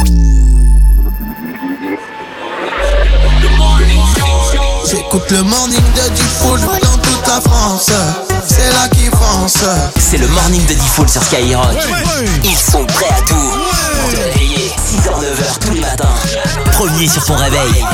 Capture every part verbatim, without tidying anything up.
J'écoute le morning de Diffoul dans toute la France. C'est là qu'ils foncent. C'est le morning de Diffoul sur Skyrock. Ouais, ouais. Ils sont prêts à tout pour te réveiller. six heures neuf heures tous les matins. Premier sur ton réveil.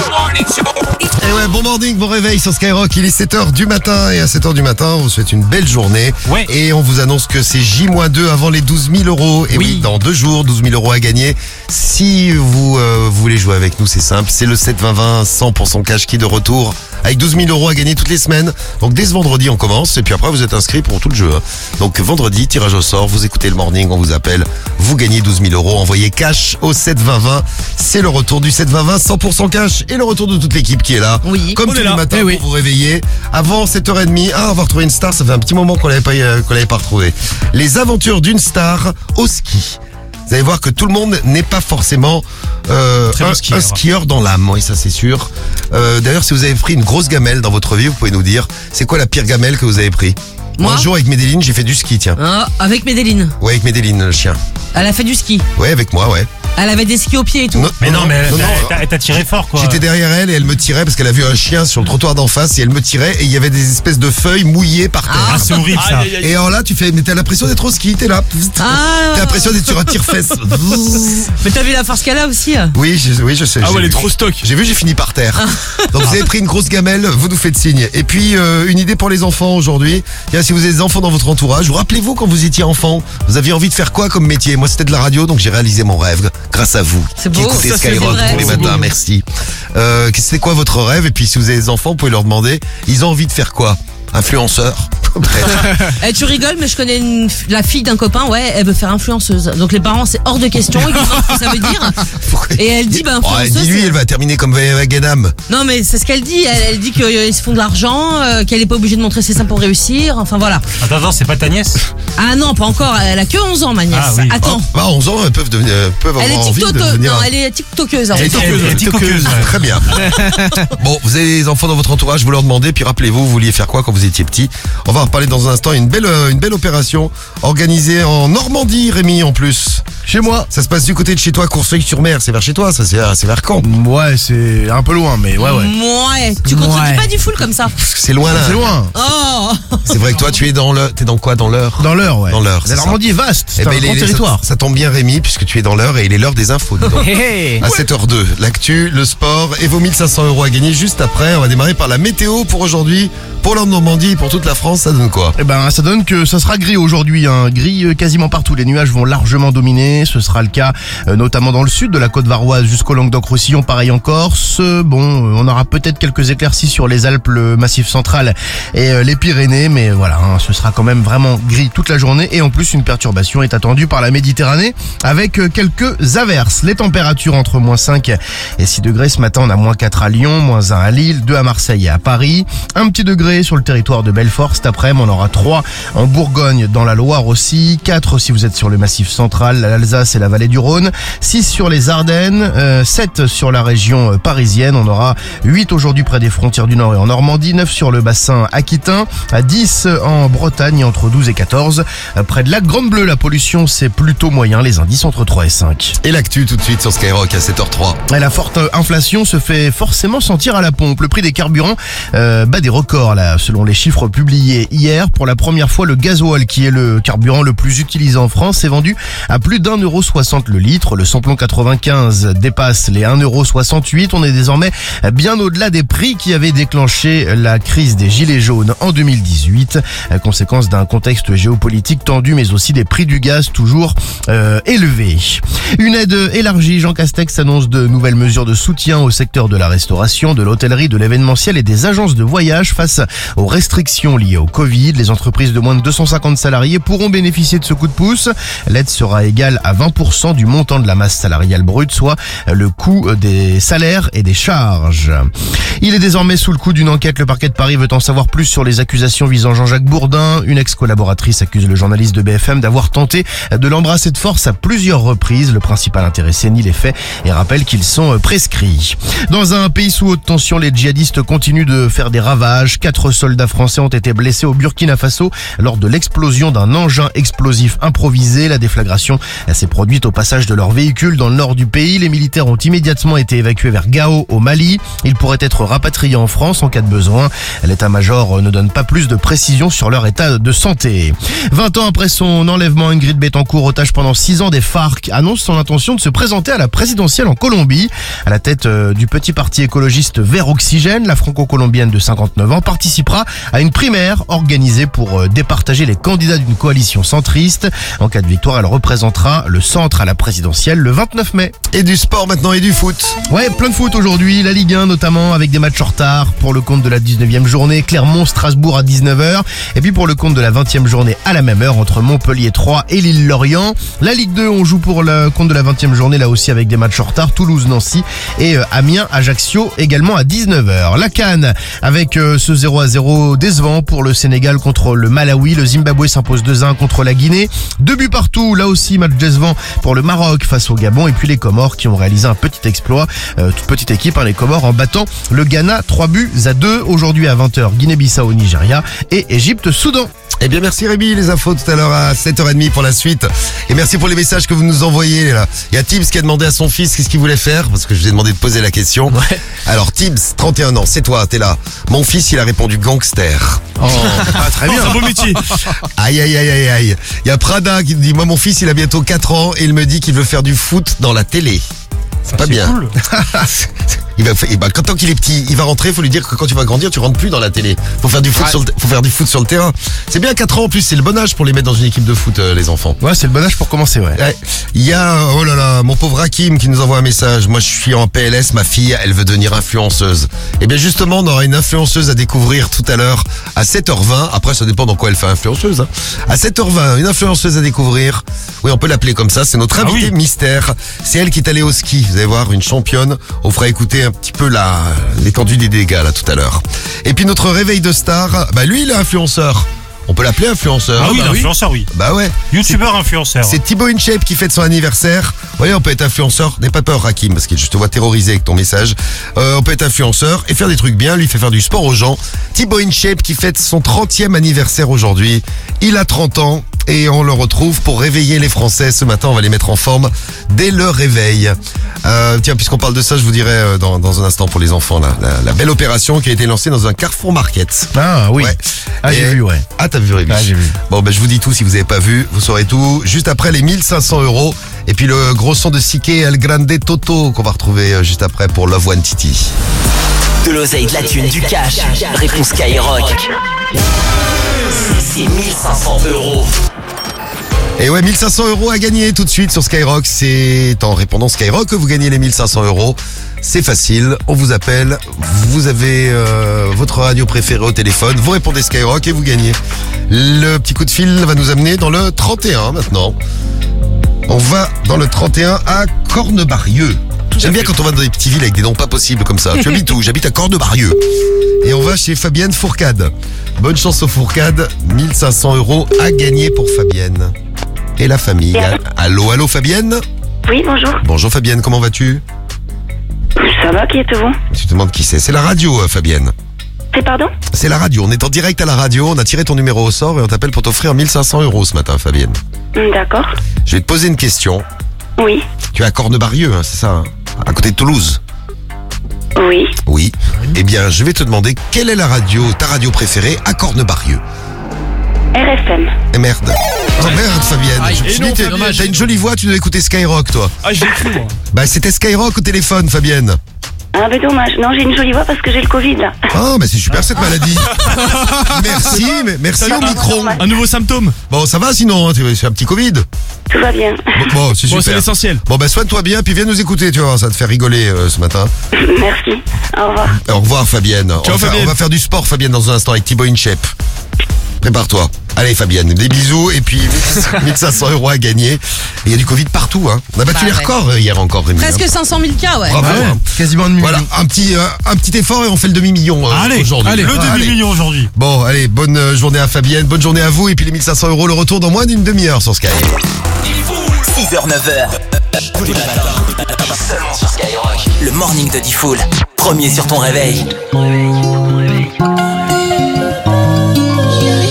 Et ouais, bon morning, bon réveil sur Skyrock. Il est sept heures du matin et à sept heures du matin, on vous souhaite une belle journée. Ouais. Et on vous annonce que c'est J deux avant les douze mille euros. Et oui, oui dans deux jours, douze mille euros à gagner. Si vous, euh, vous voulez jouer avec nous, c'est simple. C'est le sept vingt vingt, cent pour cent cash qui est de retour. Avec douze mille euros à gagner toutes les semaines. Donc dès ce vendredi, on commence. Et puis après, vous êtes inscrits pour tout le jeu. Hein. Donc vendredi, tirage au sort. Vous écoutez le morning, on vous appelle. Vous gagnez douze mille euros. Envoyez cash au sept vingt vingt. C'est le retour du sept vingt vingt, cent pour cent cash. Et le retour de toute l'équipe qui est là. Oui. Comme on tous les là. matins eh pour oui. vous réveiller. Avant sept heures trente. Ah, on va retrouver une star. Ça fait un petit moment qu'on l'avait pas, euh, qu'on l'avait pas retrouvé. Les aventures d'une star au ski. Vous allez voir que tout le monde n'est pas forcément euh, un, skieur. un skieur dans l'âme, oui ça c'est sûr. Euh, d'ailleurs si vous avez pris une grosse gamelle dans votre vie, vous pouvez nous dire c'est quoi la pire gamelle que vous avez pris. Moi Un jour avec Médéline j'ai fait du ski tiens. Ah, avec Médéline. Ouais avec Médéline le chien. Elle a fait du ski. Ouais avec moi ouais. Elle avait des skis aux pieds et tout. Non, mais non, non mais elle, non, elle, elle t'a tiré fort quoi. J'étais derrière elle et elle me tirait parce qu'elle a vu un chien sur le trottoir d'en face et elle me tirait et il y avait des espèces de feuilles mouillées par terre. Ah, c'est horrible ça. Et alors là tu fais, mais t'as l'impression d'être au ski, t'es là. Ah. T'as l'impression d'être sur un tire-fesse. Mais t'as vu la force qu'elle a aussi. Oui, je, oui, je sais. Ah ouais, elle est trop stock. J'ai vu, j'ai fini par terre. Ah. Donc vous avez pris une grosse gamelle, vous nous faites signe. Et puis euh, une idée pour les enfants aujourd'hui. Bien, si vous avez des enfants dans votre entourage, vous rappelez-vous quand vous étiez enfant, vous aviez envie de faire quoi comme métier? Moi c'était de la radio, donc j'ai réalisé mon rêve grâce à vous. C'est beau, qui écoutez ça, Skyrock tous les matins, merci. Euh, c'était quoi votre rêve? Et puis si vous avez des enfants, vous pouvez leur demander, ils ont envie de faire quoi? Influenceur? Eh, tu rigoles, mais je connais une, la fille d'un copain, ouais, elle veut faire influenceuse. Donc les parents, c'est hors de question, ils demandent ce que ça veut dire. Et elle dit, bah, influenceuse. Oh, elle dit lui, elle va terminer comme Wagenham. Non, mais c'est ce qu'elle dit. Elle, elle dit qu'ils euh, se font de l'argent, euh, qu'elle est pas obligée de montrer ses seins pour réussir. Enfin voilà. Attends, attends, c'est pas ta nièce? Ah non, pas encore. Elle a que onze ans, ma nièce. Ah, oui. Attends. Oh, bah, onze ans, elles peuvent devenir, peuvent elle avoir est envie de devenir. Non, elle est tiktokeuse. Elle est tiktokeuse. Elle est tiktokeuse. Très bien. Bon, vous avez des enfants dans votre entourage, vous leur demandez, puis rappelez-vous, vous vouliez faire quoi quand vous étiez petit? On va en reparler dans un instant. Une belle, une belle opération organisée en Normandie, Rémi, en plus. Chez moi. Ça se passe du côté de chez toi, Courceuil-sur-Mer. C'est vers chez toi, ça, c'est, c'est vers Caen. Ouais, c'est un peu loin, mais ouais, ouais. Ouais. Tu contredis pas du full comme ça. Parce que c'est loin, là. C'est loin. Oh. C'est vrai que toi, tu es dans le, t'es dans quoi, dans l'Eure? Dans l'Eure, ouais. Dans l'Eure. La Normandie est vaste. C'est eh un ben, grand les, territoire. Ça, ça tombe bien, Rémi, puisque tu es dans l'Eure et il est l'heure des infos. Donc. À sept heures deux, l'actu, le sport et vos mille cinq cents euros à gagner juste après. On va démarrer par la météo pour aujourd'hui. Pour la Normandie, pour toute la France, ça donne quoi? Eh ben, ça donne que ça sera gris aujourd'hui, hein. Gris euh, quasiment partout. Les nuages vont largement dominer. Ce sera le cas euh, notamment dans le sud de la côte varoise jusqu'au Languedoc-Roussillon, pareil en Corse. Bon, euh, on aura peut-être quelques éclaircies sur les Alpes, le Massif central et euh, les Pyrénées, mais voilà, hein, ce sera quand même vraiment gris toute la journée. Et en plus, une perturbation est attendue par la Méditerranée avec euh, quelques averses. Les températures entre moins cinq et six degrés ce matin. On a moins quatre à Lyon, moins un à Lille, deux à Marseille et à Paris. Un petit degré sur le territoire de Belfort cet après-midi, on aura trois en Bourgogne, dans la Loire aussi, quatre si vous êtes sur le Massif central, l'Alsace et la vallée du Rhône, six sur les Ardennes, euh, sept sur la région parisienne, on aura huit aujourd'hui près des frontières du Nord et en Normandie, neuf sur le bassin aquitain, dix en Bretagne, entre douze et quatorze près de la Grande Bleue. La pollution c'est plutôt moyen, les indices entre trois et cinq. Et l'actu tout de suite sur Skyrock à sept heures trois. La forte inflation se fait forcément sentir à la pompe. Le prix des carburants euh, bat des records là, selon les chiffres publiés hier. Pour la première fois, le gasoil, qui est le carburant le plus utilisé en France, est vendu à plus d'un euro soixante le litre. Le samplon quatre-vingt-quinze dépasse les un euro soixante-huit. On est désormais bien au-delà des prix qui avaient déclenché la crise des gilets jaunes en deux mille dix-huit, conséquence d'un contexte géopolitique tendu, mais aussi des prix du gaz toujours euh, élevés. Une aide élargie. Jean Castex annonce de nouvelles mesures de soutien au secteur de la restauration, de l'hôtellerie, de l'événementiel et des agences de voyage face aux restrictions liées au Covid. Les entreprises de moins de deux cent cinquante salariés pourront bénéficier de ce coup de pouce. L'aide sera égale à vingt pour cent du montant de la masse salariale brute, soit le coût des salaires et des charges. Il est désormais sous le coup d'une enquête. Le parquet de Paris veut en savoir plus sur les accusations visant Jean-Jacques Bourdin. Une ex-collaboratrice accuse le journaliste de B F M d'avoir tenté de l'embrasser de force à plusieurs reprises. Le principal intéressé nie les faits et rappelle qu'ils sont prescrits. Dans un pays sous haute tension, les djihadistes continuent de faire des ravages. Quatre soldats français ont été blessés au au Burkina Faso lors de l'explosion d'un engin explosif improvisé. La déflagration s'est produite au passage de leur véhicule dans le nord du pays. Les militaires ont immédiatement été évacués vers Gao au Mali. Ils pourraient être rapatriés en France en cas de besoin. L'état-major ne donne pas plus de précisions sur leur état de santé. vingt ans après son enlèvement, Ingrid Betancourt, otage pendant six ans des FARC, annonce son intention de se présenter à la présidentielle en Colombie. À la tête du petit parti écologiste Vert Oxygène, la franco-colombienne de cinquante-neuf ans participera à une primaire organisée pour départager les candidats d'une coalition centriste. En cas de victoire, elle représentera le centre à la présidentielle le vingt-neuf mai. Et du sport maintenant et du foot. Ouais, plein de foot aujourd'hui, la Ligue un notamment avec des matchs en retard pour le compte de la dix-neuvième journée, Clermont-Strasbourg à dix-neuf heures et puis pour le compte de la vingtième journée à la même heure entre Montpellier trois et Lille-Lorient. La Ligue deux, on joue pour le compte de la vingtième journée là aussi avec des matchs en retard, Toulouse-Nancy et euh, Amiens-Ajaccio également à dix-neuf heures. La CAN avec euh, ce zéro à zéro décevant pour le Sénégal contre le Malawi, le Zimbabwe s'impose deux à un contre la Guinée, deux buts partout, là aussi match décevant pour le Maroc face au Gabon et puis les Comores qui ont réalisé un petit exploit, euh, toute petite équipe hein, les Comores en battant le Ghana trois buts à deux. Aujourd'hui à vingt heures, Guinée-Bissau, Nigeria et Égypte-Soudan. Eh bien merci Rémi, les infos tout à l'heure à sept heures trente pour la suite. Et merci pour les messages que vous nous envoyez là. Il y a Tibbs qui a demandé à son fils qu'est-ce qu'il voulait faire, parce que je lui ai demandé de poser la question. Ouais. Alors Tibbs, trente et un ans, c'est toi, t'es là. Mon fils il a répondu gangster. Oh, ah, très bien. C'est un beau métier. Aïe aïe aïe aïe aïe. Il y a Prada qui me dit, moi mon fils il a bientôt quatre ans et il me dit qu'il veut faire du foot dans la télé. C'est pas bien. Cool. Il va, il va, quand tant qu'il est petit, il va rentrer, faut lui dire que quand tu vas grandir, tu rentres plus dans la télé. Faut faire du foot, Ouais. sur, le, faut faire du foot sur le terrain. C'est bien quatre ans en plus, c'est le bon âge pour les mettre dans une équipe de foot, euh, les enfants. Ouais, c'est le bon âge pour commencer, ouais. Ouais. Il y a, oh là là, mon pauvre Hakim qui nous envoie un message. Moi, je suis en P L S, ma fille, elle veut devenir influenceuse. Et bien justement, on aura une influenceuse à découvrir tout à l'heure à sept heures vingt. Après, ça dépend dans quoi elle fait influenceuse. Hein. À sept heures vingt, une influenceuse à découvrir. Oui, on peut l'appeler comme ça. C'est notre Ah invitée oui. mystère. C'est elle qui est allée au ski. Vous allez voir, une championne. On fera écouter un petit peu la l'étendue des dégâts là tout à l'heure. Et puis notre réveil de star, bah lui, il est influenceur. On peut l'appeler influenceur. Ah oui, bah l'influenceur, oui. Bah ouais. Youtubeur influenceur. C'est Thibaut InShape qui fête son anniversaire. Vous voyez, on peut être influenceur. N'aie pas peur, Hakim, parce que je te vois terrorisé avec ton message. Euh, on peut être influenceur et faire des trucs bien. Lui, il fait faire du sport aux gens. Thibaut InShape qui fête son trentième anniversaire aujourd'hui. Il a trente ans et on le retrouve pour réveiller les Français. Ce matin, on va les mettre en forme dès le réveil. Euh, tiens, puisqu'on parle de ça, je vous dirai euh, dans, dans un instant pour les enfants, là, la, la belle opération qui a été lancée dans un Carrefour Market. Ah oui. Ouais. Ah, j'ai Et- vu, ouais. Ah, t'as vu, Rémi? Ah, j'ai vu. Bon, ben, je vous dis tout. Si vous n'avez pas vu, vous saurez tout. Juste après les mille cinq cents euros. Et puis le gros son de Siké El Grande Toto qu'on va retrouver euh, juste après pour Love One Titi. De l'oseille, de la thune, du cash. Réponse Skyrock. C'est mille cinq cents euros. Et ouais, mille cinq cents euros à gagner tout de suite sur Skyrock. C'est en répondant Skyrock que vous gagnez les mille cinq cents euros. C'est facile, on vous appelle, vous avez euh, votre radio préférée au téléphone, vous répondez Skyrock et vous gagnez. Le petit coup de fil va nous amener dans le trente et un maintenant. On va dans le trente et un à Cornebarieux. J'aime bien quand on va dans des petites villes avec des noms pas possibles comme ça. Tu habites où? J'habite à Cornebarieux. Et on va chez Fabienne Fourcade. Bonne chance aux Fourcades, mille cinq cents euros à gagner pour Fabienne. Et la famille. Allô, allô Fabienne? Oui, bonjour. Bonjour Fabienne, comment vas-tu? Ça va, qui êtes-vous? Tu te demandes qui c'est? C'est la radio, euh, Fabienne. C'est pardon? C'est la radio. On est en direct à la radio. On a tiré ton numéro au sort et on t'appelle pour t'offrir mille cinq cents euros ce matin, Fabienne. Hmm, D'accord. Je vais te poser une question. Oui. Tu es à Cornebarieux, hein, c'est ça, hein, à côté de Toulouse. Oui. Oui. Eh bien, je vais te demander quelle est la radio, ta radio préférée à Cornebarieux. R F M. Eh merde. Oh merde, Fabienne. Aïe, je me et suis non, dit, c'est t'as dommage. t'as une jolie voix, tu dois écouter Skyrock, toi. Ah, j'ai cru, moi. Bah, c'était Skyrock au téléphone, Fabienne. Ah, ben dommage. Non, j'ai une jolie voix parce que j'ai le Covid, là. Ah, bah c'est super cette maladie. Merci, mais merci au micro. Un nouveau symptôme. Bon, ça va sinon, hein, tu- c'est un petit Covid. Tout va bien. Bon, bon, c'est Bon, c'est super. l'essentiel. Bon, bah soigne-toi bien, puis viens nous écouter, tu vois, ça va te faire rigoler euh, ce matin. Merci. Au revoir. Au revoir, Fabienne. Ciao, on, va faire, Fabienne. on va faire du sport, Fabienne, dans un instant avec Thibaut InShape. Prépare-toi. Allez, Fabienne, des bisous, et puis mille cinq cents euros à gagner. Et il y a du Covid partout, hein. On a battu Bah les ouais. records euh, hier encore, Rémi. Presque hein. cinq cent mille cas, ouais. Bravo, Ah ouais, hein. quasiment un demi. Voilà, un petit, euh, un petit effort et on fait le demi-million euh, Allez, aujourd'hui. allez, le Ah, demi-million aujourd'hui. Bon, allez, bonne euh, journée à Fabienne, bonne journée à vous, et puis les mille cinq cents euros, le retour dans moins d'une demi-heure sur Sky. six heures neuf heures. Tous les matins. Seulement sur Skyrock. Le morning de Diffoul. Premier sur ton réveil. Yeah,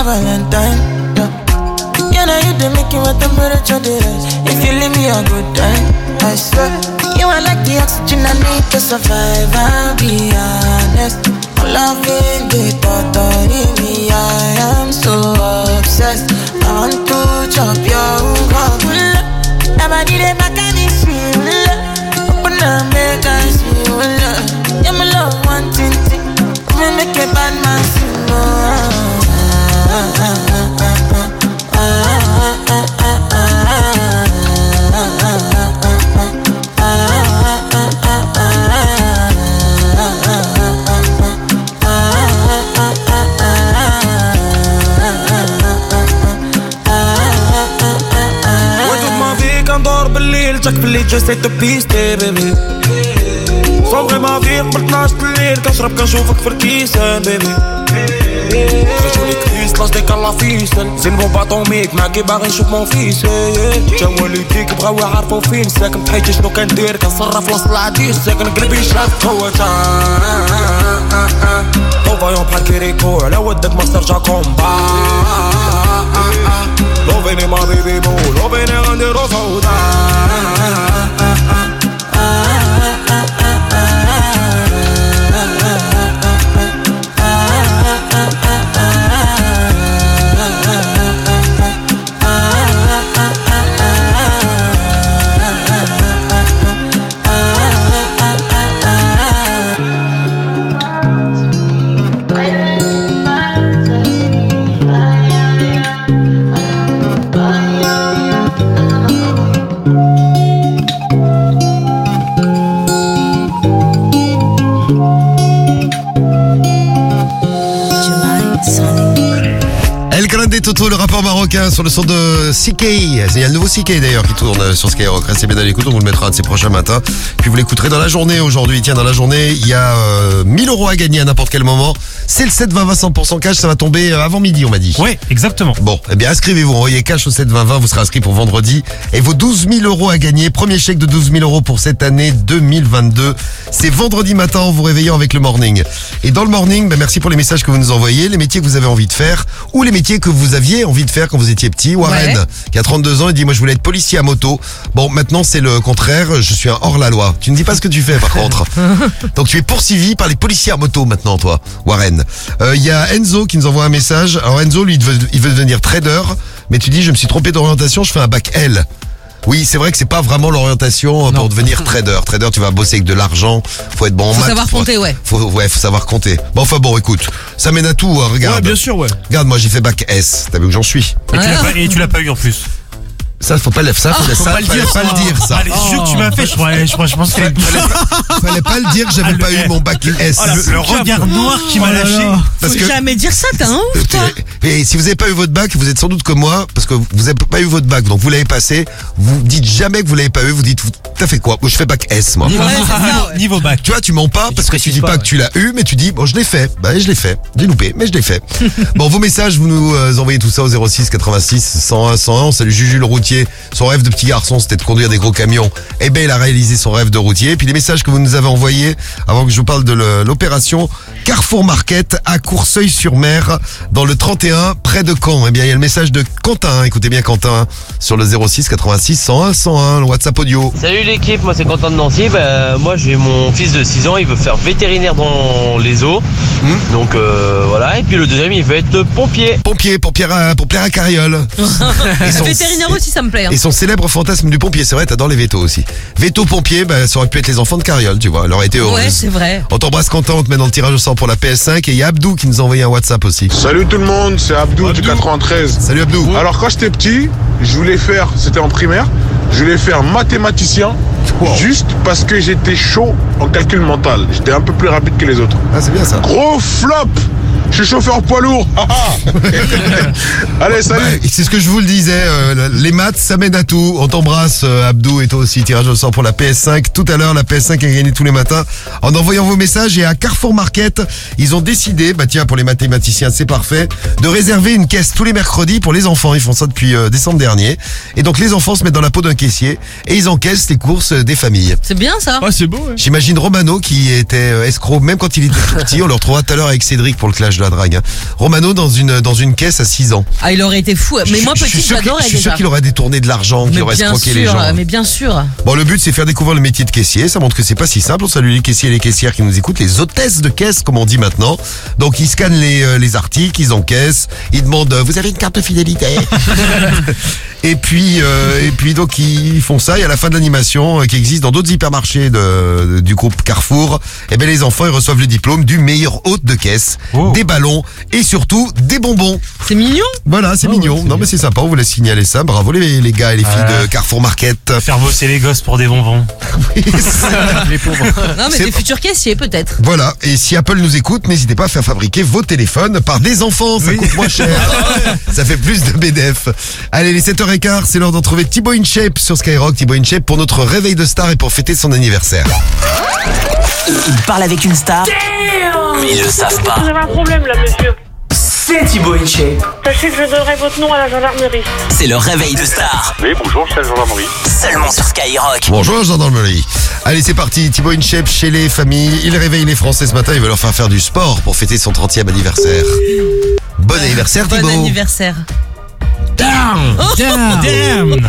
Valentine. Yeah. You know you dey make my temperature dey rise. If you leave me a good time, I swear. You are like the oxygen I need to survive. I'll be honest. Loving the thought of me, I am so obsessed. I want to chop your heart. Nobody dey back at this feel. Open up, make I see you love. Yeah, my love one thing, thing. Me make a bad man sing. Ah, ah, ah, ah, ah, ah, ah, ah, ah, ah. بالليل جاك باللي جسيت بيستي بيبي صبري ما فيك بطناش الليل كنشرب كنشوفك في الكيسان بيبي رجولي كريس لاش ديك الله فيسن زين بوم باطوميك معاكي باغي نشوف مون فيس جا والديك بغاو يعرفو فين ساكن بحياتي شنو كندير كنصرف وسط العديس ساكن قلبي شاف قوة او فايون بحال كيريكو على ودك ما استرجع كومبا لو فيني ما بيبي بو لو فيني غنديرو فوضى Toto, le rappeur marocain sur le son de C K. Il y a le nouveau C K d'ailleurs qui tourne sur Skyrock. Restez bien à l'écoute, on vous le mettra un de ces prochains matins. Puis vous l'écouterez dans la journée aujourd'hui. Tiens, dans la journée, il y a euh, mille euros à gagner à n'importe quel moment. C'est le sept vingt vingt cent pour cent cash, ça va tomber avant midi, on m'a dit. Oui, exactement. Bon, eh bien inscrivez-vous, envoyez cash au sept vingt vingt, vous serez inscrit pour vendredi. Et vos douze mille euros à gagner, premier chèque de douze mille euros pour cette année deux mille vingt-deux. C'est vendredi matin en vous réveillant avec le morning. Et dans le morning, ben merci pour les messages que vous nous envoyez, les métiers que vous avez envie de faire, ou les métiers que vous aviez envie de faire quand vous étiez petit. Warren, ouais. qui a trente-deux ans, il dit moi je voulais être policier à moto. Bon, maintenant c'est le contraire, je suis un hors-la-loi. Tu ne dis pas ce que tu fais par contre. Donc tu es poursuivi par les policiers à moto maintenant, toi, Warren. Euh, Il y a Enzo qui nous envoie un message. Alors Enzo, lui, il veut, il veut devenir trader, mais tu dis je me suis trompé d'orientation, je fais un bac L. Oui, c'est vrai que c'est pas vraiment l'orientation pour devenir trader. Trader, tu vas bosser avec de l'argent, faut être bon en maths. Faut savoir faut, compter, ouais. Faut, ouais, faut savoir compter. Bon, enfin bon, écoute, ça mène à tout, hein, regarde. Ouais, bien sûr, ouais. Regarde, moi j'ai fait bac S, t'as vu où j'en suis. Et, ah. tu l'as pas, et tu l'as pas eu en plus. Ça, faut pas le, ça, faut, oh, ça, faut pas le dire, pas le dire, ça. Ah, les jeux que tu m'as fait, je crois, je, je pense que fallait, fallait pas le dire que j'avais ah, pas le, eu mon bac S. Oh, le, le regard noir qui oh m'a lâché. Parce faut que jamais dire ça, t'as un ouf, toi. Et si vous avez pas eu votre bac, vous êtes sans doute comme moi, parce que vous avez pas eu votre bac, donc vous l'avez passé. Vous dites jamais que vous l'avez pas eu. Vous dites, t'as fait quoi? Moi, je fais bac S, moi. Niveau, ouais, ça, ouais. Niveau bac. Tu vois, tu mens pas parce que tu dis pas, pas que tu l'as eu, mais tu dis, bon, je l'ai fait. Bah, je l'ai fait. J'ai loupé, mais je l'ai fait. Bon, vos messages, vous nous euh, envoyez tout ça au zéro six quatre-vingt-six cent un cent un. On salue Juju le routier. Son rêve de petit garçon, c'était de conduire des gros camions. Eh ben, il a réalisé son rêve de routier. Et puis les messages que vous nous avez envoyés, avant que je vous parle de l'opération Carrefour Market à Courceuil-sur-Mer, dans le trente et un, près de Caen. Eh bien, il y a le message de Quentin. Écoutez bien Quentin, sur le zéro six quatre-vingt-six cent un cent un, le WhatsApp audio. Salut l'équipe, moi c'est Quentin de Nancy. Bah, moi j'ai mon fils de six ans, il veut faire vétérinaire dans les eaux. Mmh. Donc euh, voilà, et puis le deuxième il veut être pompier. Pompier, pour Pierre à, pour Pierre à Carriole. son, vétérinaire aussi, ça me plaît. Hein. Et son célèbre fantasme du pompier, c'est vrai, t'adores les vétos aussi. Véto pompier, bah, ça aurait pu être les enfants de Carriole, tu vois, elle aurait été heureuse. Ouais, c'est vrai. On t'embrasse Quentin, on te met dans le tirage au sort pour la P S cinq, et il y a Abdou qui nous a envoyé un WhatsApp aussi. Salut tout le monde, c'est Abdou, Abdou. du quatre-vingt-treize. Salut Abdou. Alors quand j'étais petit, je voulais faire, c'était en primaire, je voulais faire mathématicien. Wow. Juste parce que j'étais chaud en calcul mental. J'étais un peu plus rapide que les autres. Ah, c'est bien ça. Gros flop. Je suis chauffeur poids lourd. Allez, salut. Bah, c'est ce que je vous le disais. Euh, les maths, ça mène à tout. On t'embrasse, euh, Abdou, et toi aussi. Tirage au sort pour la P S cinq. Tout à l'heure, la P S cinq a gagné tous les matins en envoyant vos messages. Et à Carrefour Market, ils ont décidé, bah tiens, pour les mathématiciens, c'est parfait, de réserver une caisse tous les mercredis pour les enfants. Ils font ça depuis euh, décembre dernier. Et donc, les enfants se mettent dans la peau d'un caissier et ils encaissent les courses des familles. C'est bien ça. Ouais, c'est beau. Ouais. J'imagine Romano qui était euh, escroc, même quand il était tout petit. On le retrouvera tout à l'heure avec Cédric pour le clash je la drague. Hein. Romano dans une dans une caisse à six ans. Ah, il aurait été fou. Mais je, moi, je suis petit, sûr j'adorais Je suis déjà. sûr qu'il aurait détourné de l'argent, qu'il Mais aurait bien escroqué sûr, les gens. mais bien sûr. Bon, le but, c'est faire découvrir le métier de caissier. Ça montre que c'est pas si simple. On salue les caissiers et les caissières qui nous écoutent, les hôtesses de caisse, comme on dit maintenant. Donc, ils scannent les, euh, les articles, ils encaissent, ils demandent, euh, vous avez une carte de fidélité? Et puis, euh, et puis donc ils font ça. Et à la fin de l'animation, euh, qui existe dans d'autres hypermarchés de, de- du groupe Carrefour, eh ben les enfants ils reçoivent le diplôme du meilleur hôte de caisse, Oh. des ballons et surtout des bonbons. C'est mignon. Voilà, c'est Oh, mignon. c'est Non mais c'est sympa. On voulait signaler ça. Bravo les, les gars et les filles Ah. de Carrefour Market. Faire bosser les gosses pour des bonbons. Les pauvres. Non, mais C'est- des futurs caissiers, peut-être. Voilà. Et si Apple nous écoute, n'hésitez pas à faire fabriquer vos téléphones par des enfants. Ça coûte moins cher. Ça fait plus de B D F. Allez, les sept heures quinze, c'est l'heure d'en trouver Thibaut InShape sur Skyrock. Thibaut InShape pour notre réveil de star et pour fêter son anniversaire. Et il parle avec une star, mais ils le savent pas. Vous avez un problème là, monsieur. C'est Thibaut InShape. Sachez que je donnerai votre nom à la gendarmerie. C'est le réveil de star, Oui, bonjour, c'est la gendarmerie. seulement sur Skyrock. Bonjour, gendarmerie. Allez, c'est parti. Thibaut InShape chez les familles. Il réveille les Français ce matin. Il veut leur faire faire du sport pour fêter son trentième anniversaire. Bon anniversaire, Bon Thibaut. anniversaire. Damn! Damn!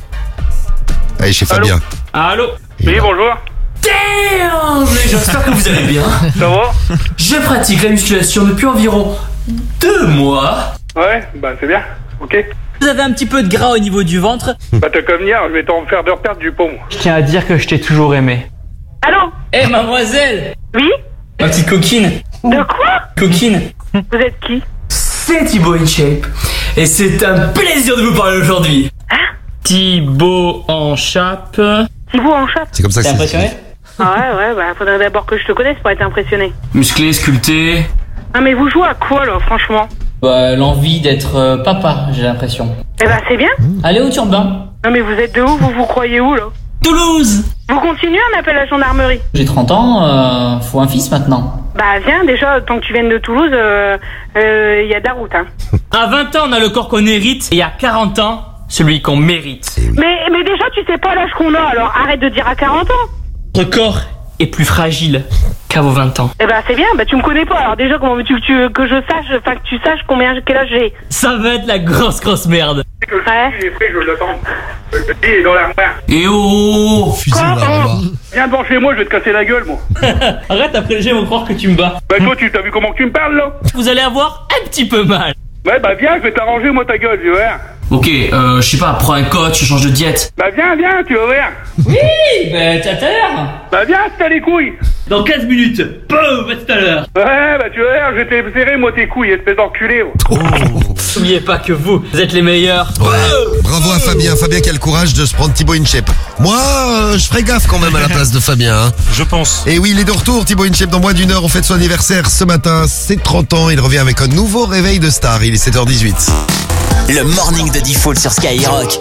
Allez, chez Fabien. Allô? Oui, bonjour. Damn, j'espère que vous allez bien. Ça va? Je pratique la musculation depuis environ deux mois. Ouais, bah c'est bien. Ok. Vous avez un petit peu de gras au niveau du ventre. Bah t'as comme hier, je vais t'en faire de reperdre du pont. Je tiens à dire que je t'ai toujours aimé. Allô? Eh mademoiselle, Oui? ma petite coquine, De quoi? coquine, Vous êtes qui? c'est Thibaut InShape. Et c'est un plaisir de vous parler aujourd'hui. Hein? Thibaut en chape. Thibaut en chape? C'est comme ça que T'es c'est. impressionné? Ah ouais, ouais, bah faudrait d'abord que je te connaisse pour être impressionné. Musclé, sculpté. Ah mais vous jouez à quoi là, franchement? Bah, l'envie d'être euh, papa, j'ai l'impression. Eh bah c'est bien. Allez au turbin. Non mais vous êtes de où? Vous vous croyez où là? Toulouse. Vous continuez, on appelle la gendarmerie. J'ai trente ans, euh, faut un fils maintenant. Bah viens, déjà, tant que tu viennes de Toulouse, il euh, euh, y a de la route, hein. À vingt ans, on a le corps qu'on hérite, et à quarante ans, celui qu'on mérite. Mais, mais déjà, tu sais pas l'âge qu'on a, alors arrête de dire à quarante ans. Notre corps est plus fragile qu'à vos vingt ans. Eh ben c'est bien, bah tu me connais pas, alors déjà comment veux-tu que, tu- que je sache, enfin que tu saches combien, quel âge j'ai. Ça va être la grosse grosse merde. Ouais. Il est prêt, je l'attends. Le petit est dans l'armoire. Et oh Fusil dans la main. Viens devant chez moi, je vais te casser la gueule, moi. Arrête, après j'ai vont croire que tu me bats. Bah toi, tu t'as vu comment tu me parles, là? Vous allez avoir un petit peu mal. Ouais, bah viens, je vais t'arranger, moi, ta gueule, tu vas voir. Ok, euh, je sais pas, prends un coach, change de diète. Bah viens, viens, tu vas voir. Oui, bah t'as tout à l'heure. Bah viens, c'est t'as les couilles. Dans quinze minutes. Boum, à tout à l'heure. Ouais, bah tu vas voir, je vais te serrer, moi, tes couilles, espèce d'enculé. N'oubliez pas que vous, vous êtes les meilleurs. Ouais. Bravo à Fabien. Fabien qui a le courage de se prendre Thibaut InShape. Moi, euh, je ferais gaffe quand même à la place de Fabien. Hein. Je pense. Et oui, il est de retour, Thibaut InShape, dans moins d'une heure. On fête son anniversaire ce matin. C'est trente ans. Il revient avec un nouveau réveil de star. Il est sept heures dix-huit. Le morning de Default sur Skyrock.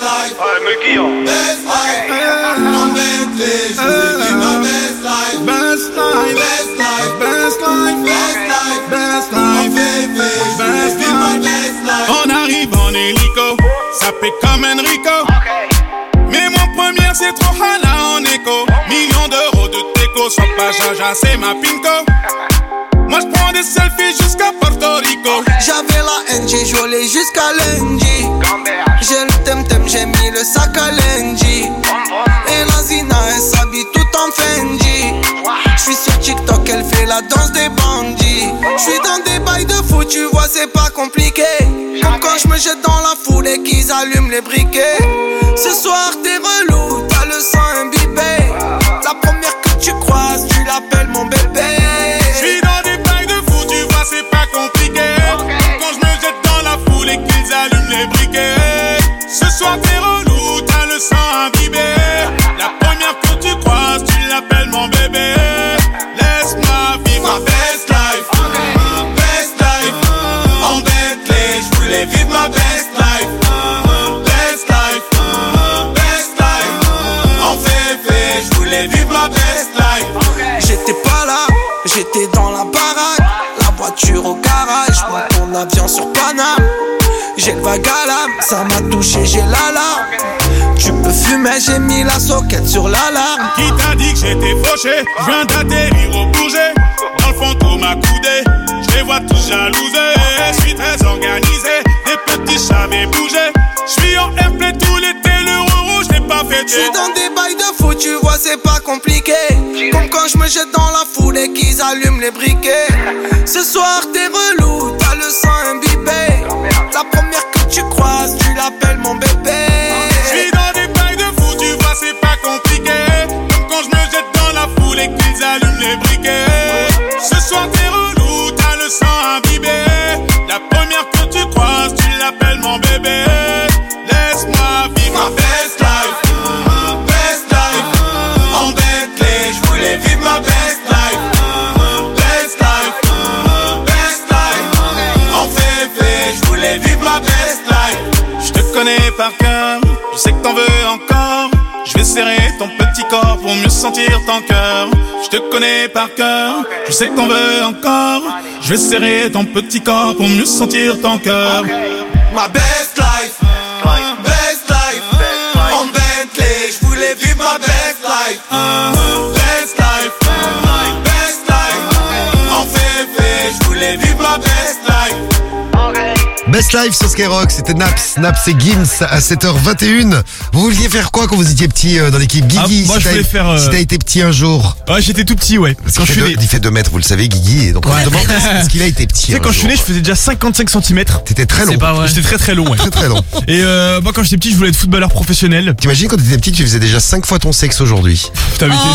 On arrive en hélico, ça fait comme Enrico. Mais mon premier c'est trop hala en écho. Millions d'euros de déco, sois pas Jaja, c'est ma pinko. Moi je prends des selfies jusqu'à Porto Rico. J'avais la haine, j'ai joué jusqu'à lundi. J'ai le tem-tem, j'ai mis le sac à lundi. Et la Zina, elle s'habille tout en Fendi. J'suis sur TikTok, elle fait la danse des bandits. J'suis dans des bails de fou, tu vois, c'est pas compliqué. Comme quand j'me jette dans la foule et qu'ils allument les briquets. Ce soir, t'es relou, t'as le sang imbibé. La première que tu croises, tu l'appelles mon bébé. J'suis dans des bails de fou, tu vois, c'est pas compliqué. Quand j'me jette dans la foule et qu'ils allument les briquets. Ce soir, t'es relou, t'as le sang imbibé. La première que tu croises, tu l'appelles mon bébé. Laisse-moi vivre ma best life, ma best life. En Bentley, j'voulais vivre ma best life, best life, best life. En féfé, j'voulais vivre ma best life. J'étais pas là, j'étais dans la baraque. La voiture au garage, moi ton avion sur Paname. J'ai le vague à l'âme, ça m'a touché, j'ai l'alarme. Tu peux fumer, j'ai mis la soquette sur l'alarme. Qui t'a dit que j'étais fauché? Je viens d'atterrir au Bourget. Dans le fantôme accoudé, je je les vois tous jalousés. Je suis très organisé, des petits savent bouger. Je suis en airplay tout l'été, l'euro rouge n'est pas fêté. Je suis dans des bails de foot, tu vois c'est pas compliqué. Comme quand je me jette dans la foule et qu'ils allument les briquets. Ce soir t'es relou, t'as le sang imbibé. La première que tu croises, tu l'appelles mon bébé. Je suis dans des bails de foot, tu vois c'est pas compliqué. Comme quand je me jette dans la foule et qu'ils allument les briquets. Ce soir t'es relou, t'as le sang imbibé. La première que tu croises, tu l'appelles mon bébé. Laisse-moi vivre ma best life, uh, best life. En Bentley, je voulais vivre ma best life, uh, best life, uh, best life. En février, je voulais vivre ma best life. Je te connais par cœur, je sais que t'en veux encore. Je vais serrer ton petit corps pour mieux sentir ton cœur. Je te connais par cœur, je sais que t'en veux encore. Je vais serrer ton petit corps pour mieux sentir ton cœur. Ma best life, best life. En Bentley, je voulais vivre ma best life. Best life, best life. En février, je voulais vivre ma best life. Best Life sur Skyrock, c'était Naps, Naps et Gims à sept heures vingt et un. Vous vouliez faire quoi quand vous étiez petit euh, dans l'équipe Guigui? Ah, moi si je voulais faire... Euh... Si t'as été petit un jour. Ouais, j'étais tout petit, ouais. Parce quand je suis né... Il fait deux mètres, vous le savez, Guigui. Et donc on se demande est-ce qu'il a été petit. Tu sais, quand je suis né, je faisais déjà cinquantecinq centimètres. T'étais très long. C'est pas vrai. J'étais très très long, ouais. Très très long. Et euh, moi quand j'étais petit, je voulais être footballeur professionnel. T'imagines quand t'étais petit, tu faisais déjà cinq fois ton sexe aujourd'hui. Putain, mais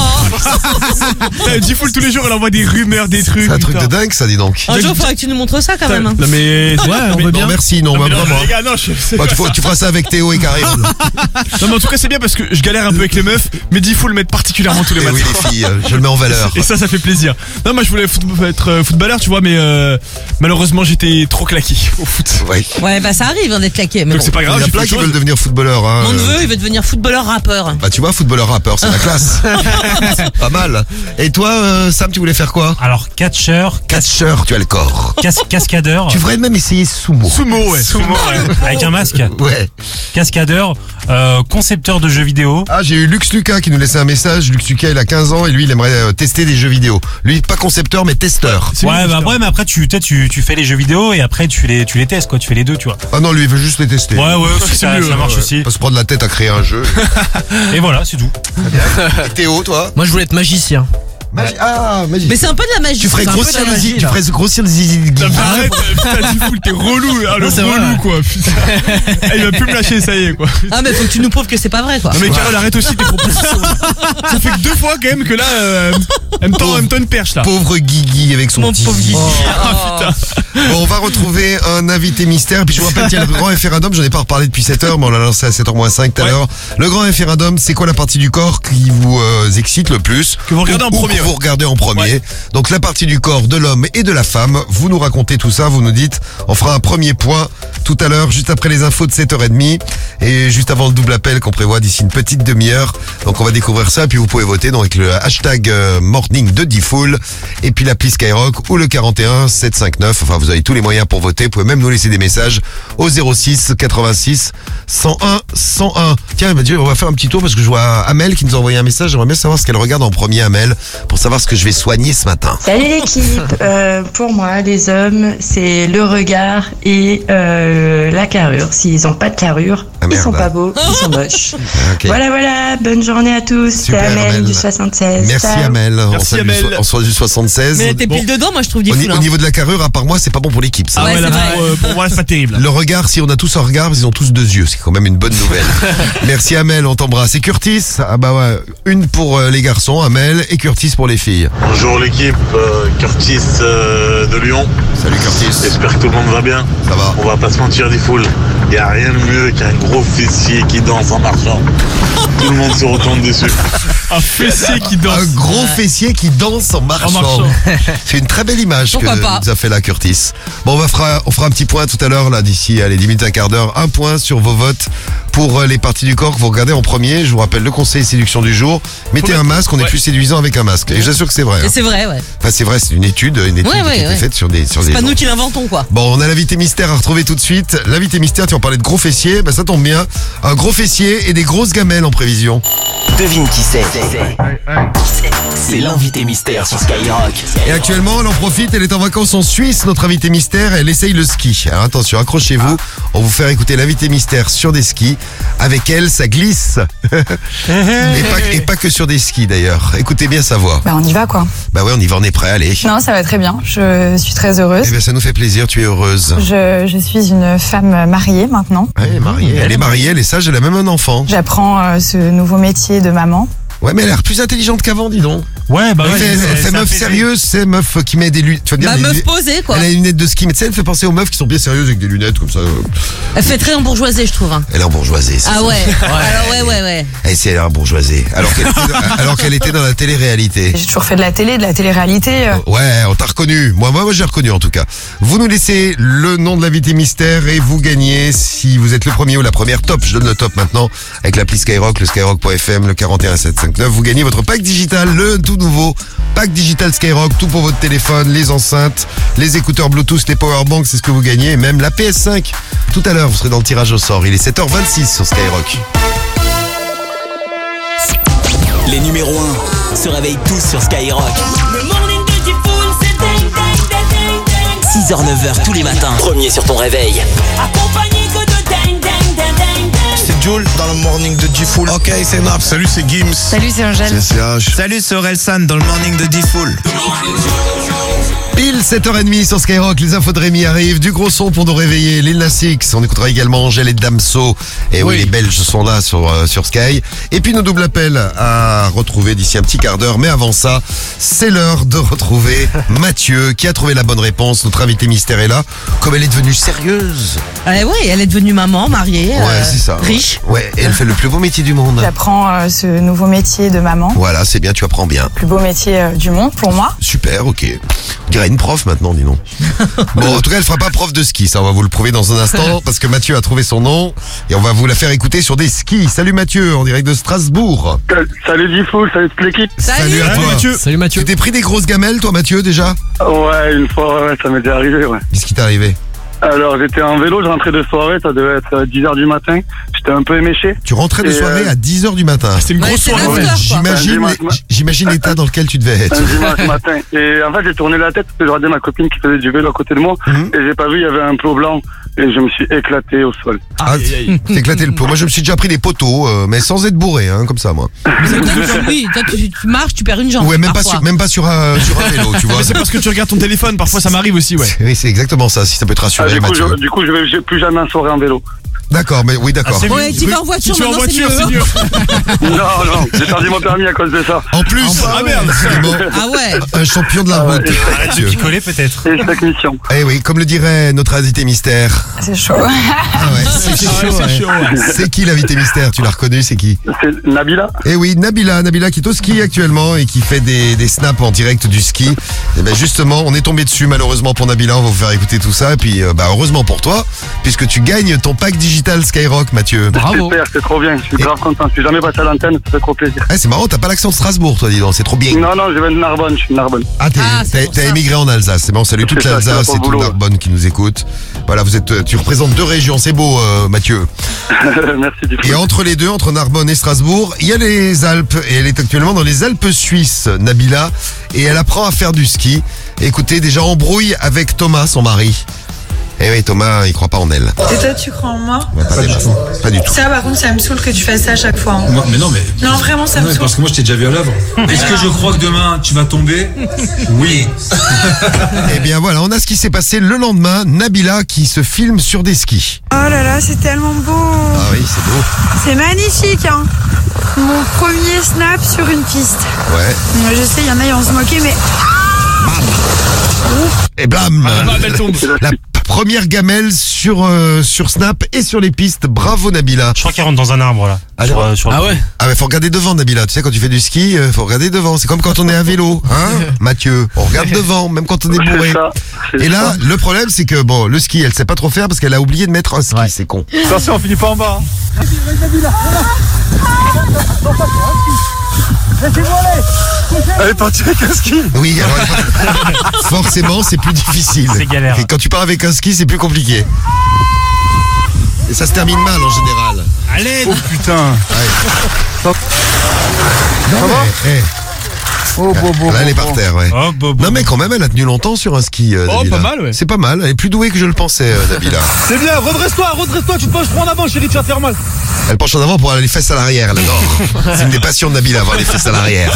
t'es... Diffoul tous les jours, elle envoie des rumeurs, des trucs. C'est un truc de dingue, ça, dis donc. Un jour, faudrait que tu nous montres ça quand même. Non mais... Ouais, on veut bien. Non, merci, non, même pas moi. Les gars, non, je sais bah, tu, faut, tu feras ça avec Théo et Karim. Non mais en tout cas c'est bien parce que je galère un peu avec les meufs, mais Diffoul le mettre particulièrement tous les et matins. Oui les filles, je le mets en valeur. Et ça ça fait plaisir. Non moi je voulais foot, être footballeur tu vois, mais euh, malheureusement j'étais trop claqué au foot. Ouais. Ouais bah ça arrive hein, d'être claqué. Mais donc bon. c'est pas grave. Il y a plein qui veulent devenir footballeur. Hein. Mon neveu il veut devenir footballeur rappeur. Bah tu vois footballeur rappeur c'est la classe. Pas mal. Et toi euh, Sam tu voulais faire quoi? Alors catcheur. Catcheur tu as le corps. Cas- cascadeur. Tu devrais même essayer sumo. Sumo ouais. Sumo ouais. Avec un masque. Ouais. Cascadeur, euh, concepteur de jeux vidéo. Ah, j'ai eu Lux Lucas qui nous laissait un message. Lux Lucas, il a quinze ans et lui, il aimerait euh, tester des jeux vidéo. Lui, pas concepteur, mais testeur. Ouais, bah après, mais après, tu, tu, tu fais les jeux vidéo et après, tu les, tu les testes, quoi. Tu fais les deux, tu vois. Ah non, lui, il veut juste les tester. Ouais, ouais, aussi, c'est ça, mieux. ça marche ouais. aussi. Pas se prendre la tête à créer un jeu. Et voilà, c'est tout. Et Théo, toi? Moi, je voulais être magicien. Magi- ah, magie. Mais c'est un peu de la magie. Tu ferais c'est un grossir peu de la le zizi, magie, tu là. ferais grossir le zizi de Guy. Arrête, putain, Diffoul, t'es relou, ah, le Non, c'est relou vrai. quoi. Putain. Ah, il va plus me lâcher, ça y est quoi. Ah mais faut que tu nous prouves que c'est pas vrai quoi. Non mais Carole, arrête aussi tes propositions. Ça fait que deux fois quand même que là, euh, elle me tend, elle me tend une perche là. Pauvre Guigui avec son Mon petit pauvre zizi. Guigui. Ah putain. Bon, on va retrouver un invité mystère. Puis je vous rappelle, tiens, le grand référendum, j'en ai pas reparlé depuis sept heures, mais on l'a lancé à sept heures moins cinq tout à Ouais. l'heure. Le grand référendum, c'est quoi la partie du corps qui vous euh, excite le plus? Que vous regardez Ou- en ou premier, que ouais. vous regardez en premier. Ouais. Donc la partie du corps de l'homme et de la femme. Vous nous racontez tout ça, vous nous dites. On fera un premier point tout à l'heure, juste après les infos de sept heures trente et juste avant le double appel qu'on prévoit d'ici une petite demi-heure. Donc on va découvrir ça, puis vous pouvez voter donc avec le hashtag euh, morning de Diffoul et puis l'appli Skyrock ou le quarante et un sept cent cinquante-neuf. Enfin, vous avez tous les moyens pour voter. Vous pouvez même nous laisser des messages au zéro six quatre-vingt-six cent un cent un. Tiens, bah, Dieu, on va faire un petit tour parce que je vois Amel qui nous a envoyé un message. J'aimerais bien savoir ce qu'elle regarde en premier, Amel, pour savoir ce que je vais soigner ce matin. Salut l'équipe, euh, pour moi les hommes c'est le regard et euh, la carrure. S'ils ont pas de carrure, Ah, ils merde. sont pas beaux, ils sont moches. Ok. Voilà voilà, bonne journée à tous, c'est Super, Amel, Amel. du soixante-seize. Merci Ciao. Amel. Merci, on salue Amel. so- on soit du soixante-seize. Mais t'es Bon. pile dedans moi je trouve Au, Diffoul. ni- au hein. niveau de la carrure, à part moi, c'est pas bon pour l'équipe. Ça. Ah Ouais, ouais, là, c'est vrai. pour, euh, pour moi c'est pas terrible. Le regard, si on a tous un regard, ils ont tous deux yeux. C'est quand même une bonne nouvelle. Merci Amel, on t'embrasse. Et Curtis, ah bah ouais, une pour euh, les garçons, Amel, et Curtis pour les filles. Bonjour l'équipe, euh, Curtis euh, de Lyon. Salut Curtis. J'espère que tout le monde va bien. Ça va. On va pas se mentir, Diffoul. Il n'y a rien de mieux qu'un gros fessier qui danse en marchant. Tout le monde se retourne dessus. Un fessier qui danse. Un gros fessier qui danse en marchant. En marchant. C'est une très belle image Pourquoi que pas. nous a fait là Curtis. Bon, on va fera, on fera un petit point tout à l'heure là d'ici allez dix minutes un quart d'heure, un point sur vos votes pour Pour les parties du corps que vous regardez en premier, je vous rappelle le conseil séduction du jour. Mettez un masque, on est ouais. plus séduisant avec un masque. Et j'assure que c'est vrai. Et Hein. c'est vrai, ouais. Enfin, c'est vrai, c'est une étude, une étude Ouais, ouais, qui a été ouais. faite sur des sur C'est des pas gens. nous qui l'inventons, quoi. Bon, on a l'invité mystère à retrouver tout de suite. L'invité mystère, tu en parlais de gros fessiers, bah ça tombe bien. Un gros fessier et des grosses gamelles en prévision. Devine qui c'est. C'est l'invité mystère sur Skyrock. Et actuellement, elle en profite, elle est en vacances en Suisse, notre invité mystère, elle essaye le ski. Alors attention, accrochez-vous, on va vous faire écouter l'invité mystère sur des skis. Avec elle, ça glisse. et, pas, et pas que sur des skis d'ailleurs. Écoutez bien sa voix. Bah on y va quoi. Bah ouais, on y va, on est prêt, allez. Non, ça va très bien. Je suis très heureuse. Eh bien, ça nous fait plaisir, tu es heureuse. Je, je suis une femme mariée maintenant. Elle est mariée, elle est mariée, elle est sage, elle a même un enfant. J'apprends euh, ce nouveau métier de maman. Ouais, mais elle a l'air plus intelligente qu'avant, dis donc. Ouais, bah ouais. C'est c'est- c'est ça meuf fait- sérieuse, c'est meuf qui met des lunettes. Tu vas dire, Bah, des meuf lunettes- posée, quoi. Elle a des lunettes de ski, mais tu sais, elle me fait penser aux meufs qui sont bien sérieuses avec des lunettes comme ça. Elle fait très embourgeoisée, je trouve. hein. Elle est embourgeoisée. c'est Ah ça. ouais. Alors ouais, ouais, ouais. Elle c'est elle est embourgeoisée. Alors qu'elle était, dans- alors qu'elle était dans la télé-réalité. J'ai toujours fait de la télé, de la télé-réalité. euh. Ouais, on t'a reconnu. Moi, moi, moi j'ai reconnu en tout cas. Vous nous laissez le nom de l'invité mystère et vous gagnez, si vous êtes le premier ou la première, top, je donne le top maintenant, avec l'appli Skyrock, le skyrock point f m, le quarante et un sept cent cinquante-neuf, vous gagnez votre pack digital, le tout nouveau pack digital Skyrock, tout pour votre téléphone, les enceintes, les écouteurs Bluetooth, les powerbanks, c'est ce que vous gagnez, et même la P S cinq. Tout à l'heure, vous serez dans le tirage au sort. Il est sept heures vingt-six sur Skyrock. Les numéros un se réveillent tous sur Skyrock. Le morning de Diffoul, c'est ding, ding, ding, ding, ding. six heures neuf heures tous les matins. Premier sur ton réveil. Accompagné que de ding, ding, ding, ding, ding. C'est Jules dans le morning de Diffoul. Ok, c'est Nap. Salut, c'est Gims. Salut, c'est Angèle. C'est C H. Salut, c'est Orelsan dans le morning de Diffoul. Pile sept heures trente sur Skyrock, les infos de Rémi arrivent, du gros son pour nous réveiller, Lil Nas X, on écoutera également Angèle et Damso, et oui, Oui. les Belges sont là sur, euh, sur Sky, et puis nos doubles appels à retrouver d'ici un petit quart d'heure, mais avant ça, c'est l'heure de retrouver Mathieu, qui a trouvé la bonne réponse, notre invité mystère est là, comme elle est devenue sérieuse. Ah ouais, elle est devenue maman, mariée, Ouais, euh, c'est ça. riche. Ouais, et elle fait le plus beau métier du monde. J'apprends euh, ce nouveau métier de maman. Voilà, c'est bien, tu apprends bien. Plus beau métier euh, du monde pour moi. Super, ok. On dirait une prof maintenant, dis donc. Bon, en tout cas, elle fera pas prof de ski, ça on va vous le prouver dans un instant, parce que Mathieu a trouvé son nom, et on va vous la faire écouter sur des skis. Salut Mathieu, en direct de Strasbourg. Salut Diffoul, salut toute l'équipe. Salut à toi. Mathieu. Salut Mathieu. Tu t'es pris des grosses gamelles, toi Mathieu, déjà? Ouais, une fois, ouais, ça m'est déjà arrivé, ouais. Qu'est-ce qui t'est arrivé? Alors, j'étais en vélo, je rentrais de soirée, ça devait être dix heures du matin. J'étais un peu éméché. Tu rentrais de Et, soirée euh, à dix heures du matin. C'est une Ouais, grosse c'est soirée. l'after, ouais. quoi. J'imagine, Un dimanche ma- j'imagine l'état dans lequel tu devais être. Un dimanche matin. Et en fait, j'ai tourné la tête parce que je regardais ma copine qui faisait du vélo à côté de moi. Mhm. Et j'ai pas vu, il y avait un plot blanc. Et je me suis éclaté au sol. Ah, t'es éclaté le pot. Moi, je me suis déjà pris des poteaux, euh, mais sans être bourré, hein, comme ça, moi. Oui, toi, tu, tu marches, tu perds une jambe. Ouais, même pas parfois. sur, même pas sur un, sur un vélo, tu vois. Mais c'est parce que tu regardes ton téléphone, parfois ça m'arrive aussi, ouais. Oui, c'est exactement ça, si ça peut te Ah, rassurer, du, coup, Mathieu. je, du coup, je vais j'ai plus jamais en soirée en vélo. D'accord, mais oui, d'accord. Ah, c'est Ouais, tu vas en voiture, Si tu vas en maintenant, c'est voiture, c'est mieux. mieux. Non, non, j'ai perdu mon permis à cause de ça. En plus, Ah merde. décidément, Ah ouais. un champion de la route, Arrête de Mathieu. picoler peut-être. Et chaque mission. Eh oui, comme le dirait notre invité mystère. C'est chaud. Ah ouais, c'est Ah ouais, c'est chaud, ouais. C'est qui l'invité mystère? Tu l'as reconnu, c'est qui? C'est Nabila. Eh oui, Nabila, Nabila qui est au ski actuellement et qui fait des, des snaps en direct du ski. Et ben justement, on est tombé dessus malheureusement pour Nabila, on va vous faire écouter tout ça. Et puis, euh, bah heureusement pour toi, puisque tu gagnes ton pack digital Skyrock, Mathieu. Bravo. Super, c'est trop bien. Je suis grave content. Je suis jamais passé à l'antenne, ça fait trop plaisir. Eh, c'est marrant, t'as pas l'accent de Strasbourg, toi, dis donc, c'est trop bien. Non, non, je viens de Narbonne, je suis de Narbonne. Ah, t'es- Ah, c'est t'as pour t'as ça. émigré en Alsace, c'est bon, salut toute C'est ça, c'est l'Alsace pour et le toute boulot. Narbonne qui nous écoute. Voilà, vous êtes, tu représentes deux régions, c'est beau, euh, Mathieu. Merci du Et entre les deux, entre Narbonne et Strasbourg, il y a les Alpes. Et elle est actuellement dans les Alpes suisses, Nabila. Et elle apprend à faire du ski. Écoutez, déjà embrouille avec Thomas, son mari. Eh oui, Thomas, il croit pas en elle. Et toi, tu crois en moi? Ouais, pas, du tout. Pas du tout. Ça, par contre, ça me saule que tu fasses ça à chaque fois. hein. Moi, mais non, mais. Non, vraiment, ça Non, me mais saoule. parce que moi, je t'ai déjà vu à l'œuvre. Est-ce que je crois que demain, tu vas tomber? Oui. Eh bien voilà, on a ce qui s'est passé le lendemain. Nabila qui se filme sur des skis. Oh là là, c'est tellement beau. Ah oui, c'est beau. C'est magnifique, hein. Mon premier snap sur une piste. Ouais. Euh, Je sais, il y en a, ils vont se moquer, mais Et blam Ah, bam, elle tombe. La p- première gamelle sur, euh, sur Snap et sur les pistes. Bravo Nabila. Je crois qu'elle rentre dans un arbre là. Ah, Sur, non. euh, sur le- Ah ouais. Ah mais faut regarder devant Nabila, tu sais quand tu fais du ski, euh, faut regarder devant, c'est comme quand on est à vélo, hein Mathieu, on regarde devant, même quand on est bourré. C'est ça, c'est Et là, ça. le problème c'est que bon, le ski, elle sait pas trop faire parce qu'elle a oublié de mettre un ski, c'est con. Attention, on finit pas en bas. Elle est partie avec un ski. Oui, alors, elle est partie- forcément, c'est plus difficile. C'est galère. Et quand tu pars avec un ski, c'est plus compliqué. Et ça se termine mal en général. Allez. Oh putain. Non, mais, eh, Oh, bon, bon, là, elle est bon, par bon. terre, ouais. Oh, bon, bon. Non, mais quand même, elle a tenu longtemps sur un ski. euh, Oh, Nabila. pas mal, ouais. C'est pas mal. Elle est plus douée que je le pensais, euh, Nabila. C'est bien, redresse-toi, redresse-toi, tu te penches trop en avant, chérie, tu vas te faire mal. Elle penche en avant pour avoir les fesses à l'arrière, elle adore. C'est une des passions de Nabila, avoir les fesses à l'arrière.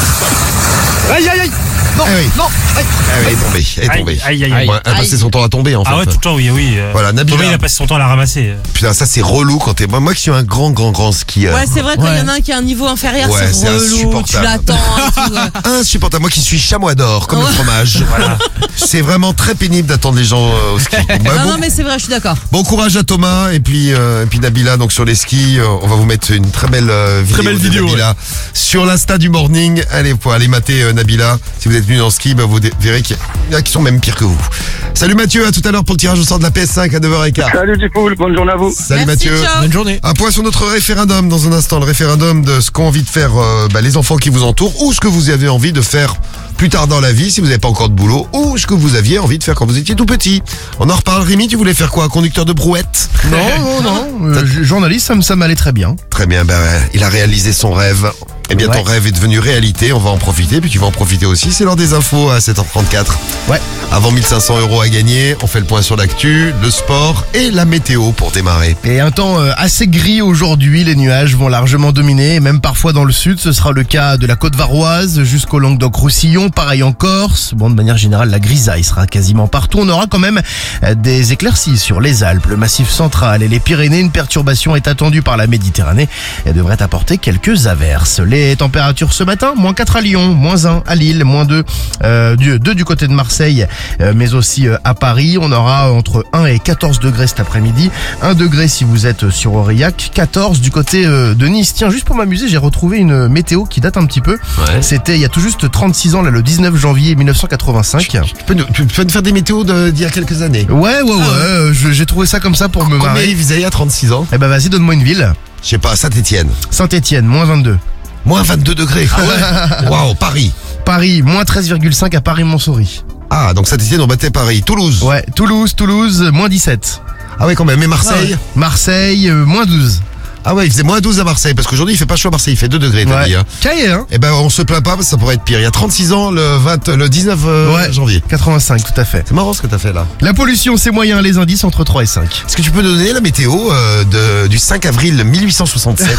Aïe, aïe, aïe. Non, Ah oui. non, aïe. Ah oui, elle est tombée, elle est tombée. Aïe, aïe, aïe. Ouais, elle a passé son temps à tomber, en fait. Ah ouais, tout le temps, oui, oui. euh, Voilà, Nabila. Thomas, il a passé son temps à la ramasser. Putain, ça c'est relou quand t'es. Moi, moi qui suis un grand, grand, grand skieur. Ouais, c'est vrai, quand il y en a un qui a un niveau inférieur, Ouais, c'est c'est relou, tu insupportable. l'attends et tout. ouais. Insupportable. Moi qui suis chamois d'or, comme le fromage. Voilà. C'est vraiment très pénible d'attendre les gens euh, au ski. Bah, Non, bon, non, mais c'est vrai, je suis d'accord. bon courage à Thomas et puis, euh, et puis Nabila donc sur les skis. Euh, on va vous mettre une très belle euh, vidéo, Très belle de vidéo, Nabila sur l'Insta du Morning. Allez, pour aller mater euh, Nabila. Si vous êtes venu en ski, bah, vous dé- verrez qu'il y en a qui sont même pires que vous. Salut Mathieu, à tout à l'heure pour le tirage au sort de la P S cinq à neuf heures quinze. Salut Diffoul, bonne journée à vous. Salut Merci, Mathieu. ciao. Bonne journée. Un point sur notre référendum dans un instant, le référendum de ce qu'ont envie de faire euh, bah, les enfants qui vous entourent ou ce que vous avez envie de faire plus tard dans la vie si vous n'avez pas encore de boulot ou ce que vous aviez envie de faire quand vous étiez tout petit. On en reparle. Rémi, tu voulais faire quoi? Conducteur de brouette? Non, non, non. euh, j- journaliste, ça, me- ça m'allait très bien. Très bien, ben, ouais, il a réalisé son rêve. Eh bien, Ouais. ton rêve est devenu réalité, on va en profiter, puis tu vas en profiter aussi. C'est l'heure des infos à sept heures trente-quatre. Ouais. Avant mille cinq cents euros à gagner, on fait le point sur l'actu, le sport et la météo pour démarrer. Et un temps euh, assez gris aujourd'hui, les nuages vont largement dominer, et même parfois dans le sud, ce sera le cas de la côte varoise jusqu'au Languedoc-Roussillon, pareil en Corse. Bon, de manière générale, la grisaille sera quasiment partout. On aura quand même euh, des éclaircies sur les Alpes, le Massif central et les Pyrénées. Une perturbation est attendue par la Méditerranée et devrait apporter quelques averses. Les températures ce matin, moins quatre à Lyon, moins un à Lille, moins deux, euh, du, deux du côté de Marseille, euh, mais aussi euh, à Paris. On aura entre un et quatorze degrés cet après-midi. un degré si vous êtes sur Aurillac, quatorze du côté euh, de Nice. Tiens, juste pour m'amuser, j'ai retrouvé une météo qui date un petit peu. Ouais. C'était il y a tout juste trente-six ans, là, le dix-neuf janvier mille neuf cent quatre-vingt-cinq. Tu peux, nous, tu peux nous faire des météos de- d'il y a quelques années. Ouais, ouais, ouais, euh, je- j'ai trouvé ça comme ça pour me Combien marrer. il faisait il y a trente-six ans? Eh ben vas-y, donne-moi une ville. Je sais pas, Saint-Étienne. Saint-Étienne, moins vingt-deux. Moins vingt-deux degrés. Ah ouais. Waouh, Paris. Paris, moins treize virgule cinq à Paris-Montsouris. Ah, donc Saint-Étienne, on battait Paris. Toulouse. Ouais, Toulouse, Toulouse, moins dix-sept. Ah ouais, quand même. Et Marseille? Ouais. Marseille, euh, moins douze. Ah ouais, il faisait moins douze à Marseille, parce qu'aujourd'hui il fait pas chaud à Marseille, il fait deux degrés, t'as Ouais. dit, hein. Cahier, hein. Eh ben, on se plaint pas, parce que ça pourrait être pire. Il y a trente-six ans, le vingt, le dix-neuf euh, Ouais. janvier. quatre-vingt-cinq, tout à fait. C'est marrant ce que t'as fait là. La pollution, c'est moyen, les indices entre trois et cinq. Est-ce que tu peux nous donner la météo euh, de, du cinq avril mille huit cent soixante-sept?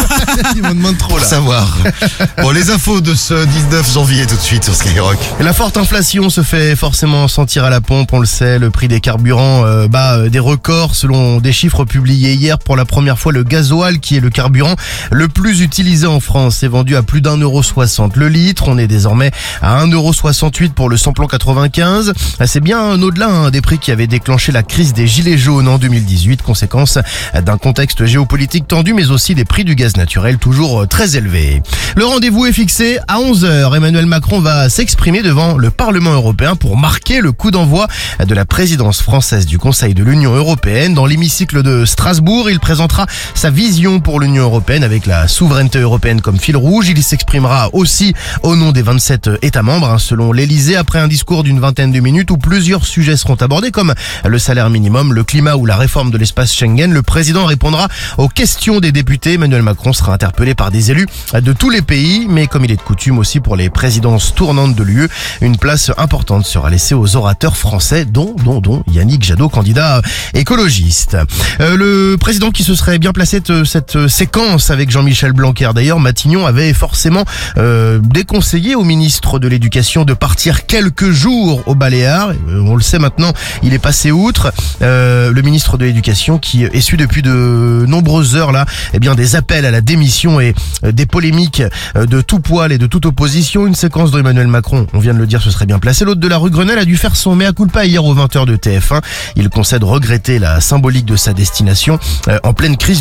Il m'en demande trop Pour là. savoir. Bon, les infos de ce dix-neuf janvier tout de suite sur Skyrock. Et la forte inflation se fait forcément sentir à la pompe, on le sait, le prix des carburants euh, bat euh, des records selon des chiffres publiés hier. Pour la première fois, le gasoil, qui est le carburant le plus utilisé en France, est vendu à plus d'un euro soixante le litre. On est désormais à un euro soixante-huit pour le samplon quatre-vingt-quinze. C'est bien un au-delà hein, des prix qui avaient déclenché la crise des gilets jaunes en deux mille dix-huit, conséquence d'un contexte géopolitique tendu, mais aussi des prix du gaz naturel toujours euh, très élevés. Le rendez-vous est fixé à onze heures. Emmanuel Macron va s'exprimer devant le Parlement européen pour marquer le coup d'envoi de la présidence française du Conseil de l'Union européenne. Dans l'hémicycle de Strasbourg, il présentera sa vision pour l'Union européenne avec la souveraineté européenne comme fil rouge. Il s'exprimera aussi au nom des vingt-sept États membres, hein, selon l'Elysée, après un discours d'une vingtaine de minutes où plusieurs sujets seront abordés comme le salaire minimum, le climat ou la réforme de l'espace Schengen. Le président répondra aux questions des députés. Emmanuel Macron sera interpellé par des élus de tous les pays, mais comme il est de coutume aussi pour les présidences tournantes de l'U E, une place importante sera laissée aux orateurs français, dont, dont, dont Yannick Jadot, candidat écologiste. Euh, le président qui se serait bien placé de cette séquence avec Jean-Michel Blanquer. D'ailleurs, Matignon avait forcément euh, déconseillé au ministre de l'Éducation de partir quelques jours aux Baléares. Euh, on le sait maintenant, il est passé outre. Euh, le ministre de l'Éducation qui essuie depuis de nombreuses heures là, eh bien des appels à la démission et euh, des polémiques euh, de tout poil et de toute opposition. Une séquence de Emmanuel Macron, on vient de le dire, ce serait bien placé. L'autre de la rue Grenelle a dû faire son mea culpa hier aux vingt heures de T F un. Il concède regretter la symbolique de sa destination euh, en pleine crise du Covid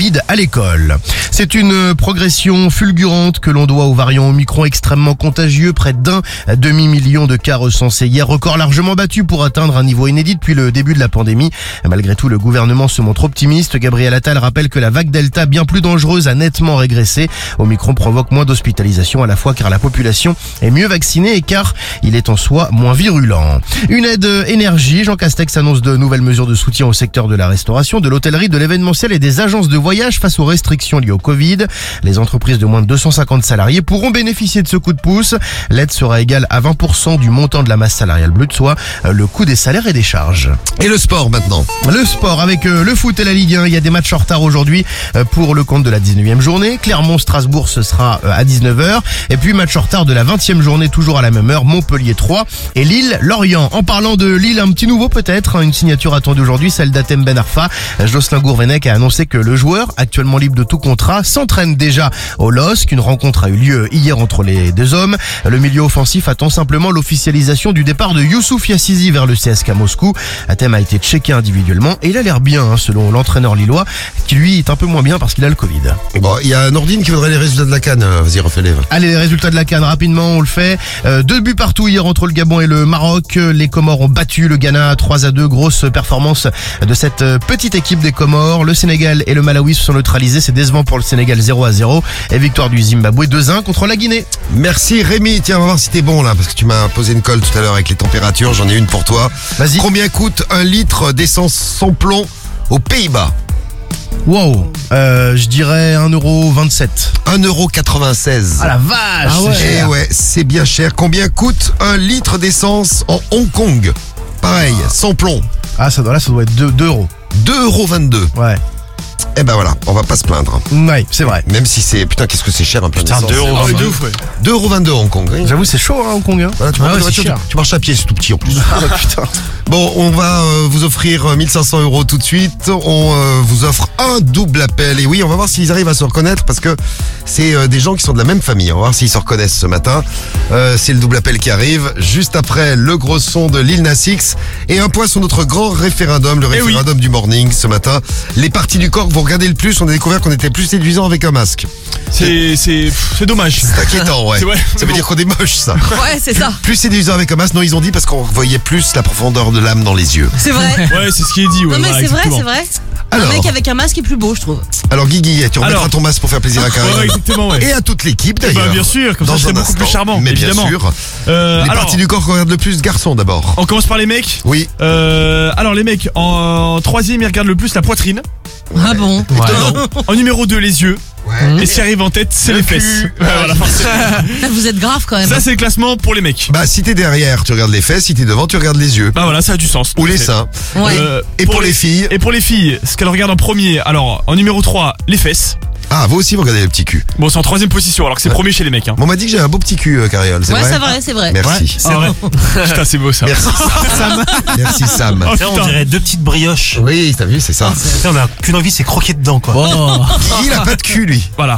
Covid à l'école. C'est une progression fulgurante que l'on doit au variant Omicron extrêmement contagieux. Près d'un demi-million de cas recensés hier, record largement battu pour atteindre un niveau inédit depuis le début de la pandémie. Malgré tout, le gouvernement se montre optimiste. Gabriel Attal rappelle que la vague Delta, bien plus dangereuse, a nettement régressé. Omicron provoque moins d'hospitalisation à la fois car la population est mieux vaccinée et car il est en soi moins virulent. Une aide énergie. Jean Castex annonce de nouvelles mesures de soutien au secteur de la restauration, de l'hôtellerie, de l'événementiel et des agences de voyage face aux restrictions liées au Covid. Les entreprises de moins de deux cent cinquante salariés pourront bénéficier de ce coup de pouce. L'aide sera égale à vingt pour cent du montant de la masse salariale brute, soit le coût des salaires et des charges. Et le sport maintenant. Le sport avec le foot et la Ligue un. Il y a des matchs en retard aujourd'hui pour le compte de la dix-neuvième journée. Clermont-Strasbourg, ce sera à dix-neuf heures. Et puis match en retard de la vingtième journée, toujours à la même heure. Montpellier trois et Lille-Lorient. En parlant de Lille, un petit nouveau peut-être. Une signature attendue aujourd'hui, celle d'Atem Ben Arfa. Jocelyn Gourvenec a annoncé que le joueur, actuellement libre de tout contrat, s'entraîne déjà au L O S C. Une rencontre a eu lieu hier entre les deux hommes. Le milieu offensif attend simplement l'officialisation du départ de Youssouf Yazici vers le C S K Moscou. Atem a été checké individuellement et il a l'air bien, hein, selon l'entraîneur lillois, qui lui est un peu moins bien parce qu'il a le Covid. Bon, il y a Nordine qui voudrait les résultats de la CAN. Vas-y, refais-les. Allez, les résultats de la CAN, rapidement, on le fait. Euh, deux buts partout hier entre le Gabon et le Maroc. Les Comores ont battu le Ghana trois à deux. Grosse performance de cette petite équipe des Comores. Le Sénégal et le Malawi se sont neutralisés. C'est décevant pour le Sénégal, zéro à zéro. Et victoire du Zimbabwe deux à un contre la Guinée. Merci Rémi. Tiens, on va voir si t'es bon là, parce que tu m'as posé une colle tout à l'heure avec les températures. J'en ai une pour toi. Vas-y. Combien coûte un litre d'essence sans plomb aux Pays-Bas? Wow, euh, je dirais un euro vingt-sept. un euro quatre-vingt-seize. Ah la vache. Ah ouais. Eh ouais, c'est bien cher. Combien coûte un litre d'essence en Hong Kong? Pareil, sans plomb. Ah, ça doit, là, ça doit être deux euros. deux euros vingt-deux. Ouais. Eh ben voilà, on va pas se plaindre. Ouais, c'est vrai. Même si c'est... Putain, qu'est-ce que c'est cher un peu Putain, deux euros vingt-deux. deux euros vingt-deux Hong Kong. Oui. J'avoue, c'est chaud, hein, Hong Kong. Hein. Voilà, tu, ah ouais, voiture, tu, tu marches à pied, c'est tout petit en plus. Ah, putain. Bon, on va euh, vous offrir mille cinq cents euros tout de suite. On euh, vous offre un double appel. Et oui, on va voir s'ils arrivent à se reconnaître parce que c'est euh, des gens qui sont de la même famille. On va voir s'ils se reconnaissent ce matin. Euh, c'est le double appel qui arrive. Juste après le gros son de Lil Nas X. Et un point sur notre grand référendum, le référendum oui. du morning ce matin. Les parties du corps que vous regardez le plus, on a découvert qu'on était plus séduisant avec un masque. C'est c'est c'est dommage. C'est inquiétant, ouais. vrai, ça veut bon. dire qu'on est moche, ça. Ouais, c'est ça. Plus séduisant avec un masque, non, ils ont dit parce qu'on voyait plus la profondeur de l'âme dans les yeux. C'est vrai. Ouais, c'est ce qui est dit. Ouais, non mais voilà, c'est vrai, c'est vrai. Alors, un mec avec un masque est plus beau, je trouve. Alors Guigui, tu remettras ton masque pour faire plaisir à Karim. Ouais, exactement, ouais. Et à toute l'équipe d'ailleurs. Bah, bien sûr, comme ça c'est beaucoup plus charmant. Mais évidemment. bien sûr. Euh, les alors, parties du corps qu'on regarde le plus, garçons d'abord. On commence par les mecs. Oui. Euh, alors les mecs, en, en troisième, ils regardent le plus la poitrine. Ouais. Ah bon ouais. En numéro deux, les yeux. Ouais. Et ce qui arrive en tête, c'est les fesses. Ouais, voilà, vous êtes grave quand même. Ça, c'est le classement pour les mecs. Bah, si t'es derrière, tu regardes les fesses. Si t'es devant, tu regardes les yeux. Bah voilà, ça a du sens. Ou les seins. Ouais. Euh, et pour, pour les, les filles. Et pour les filles, ce qu'elles regardent en premier. Alors, en numéro trois, les fesses. Ah, vous aussi vous regardez le petit cul. Bon, c'est en troisième position, alors que c'est ouais. premier chez les mecs. Hein. Bon, on m'a dit que j'ai un beau petit cul, euh, Cariole, c'est ouais, vrai? Ouais, c'est vrai, c'est vrai. Merci. Ouais, c'est vrai. Putain, c'est beau ça. Merci Sam. Merci Sam. Oh, on dirait deux petites brioches. Oui, t'as vu, c'est ça. On a qu'une envie, c'est croquer dedans, quoi. Oh. Il a pas de cul, lui. Voilà.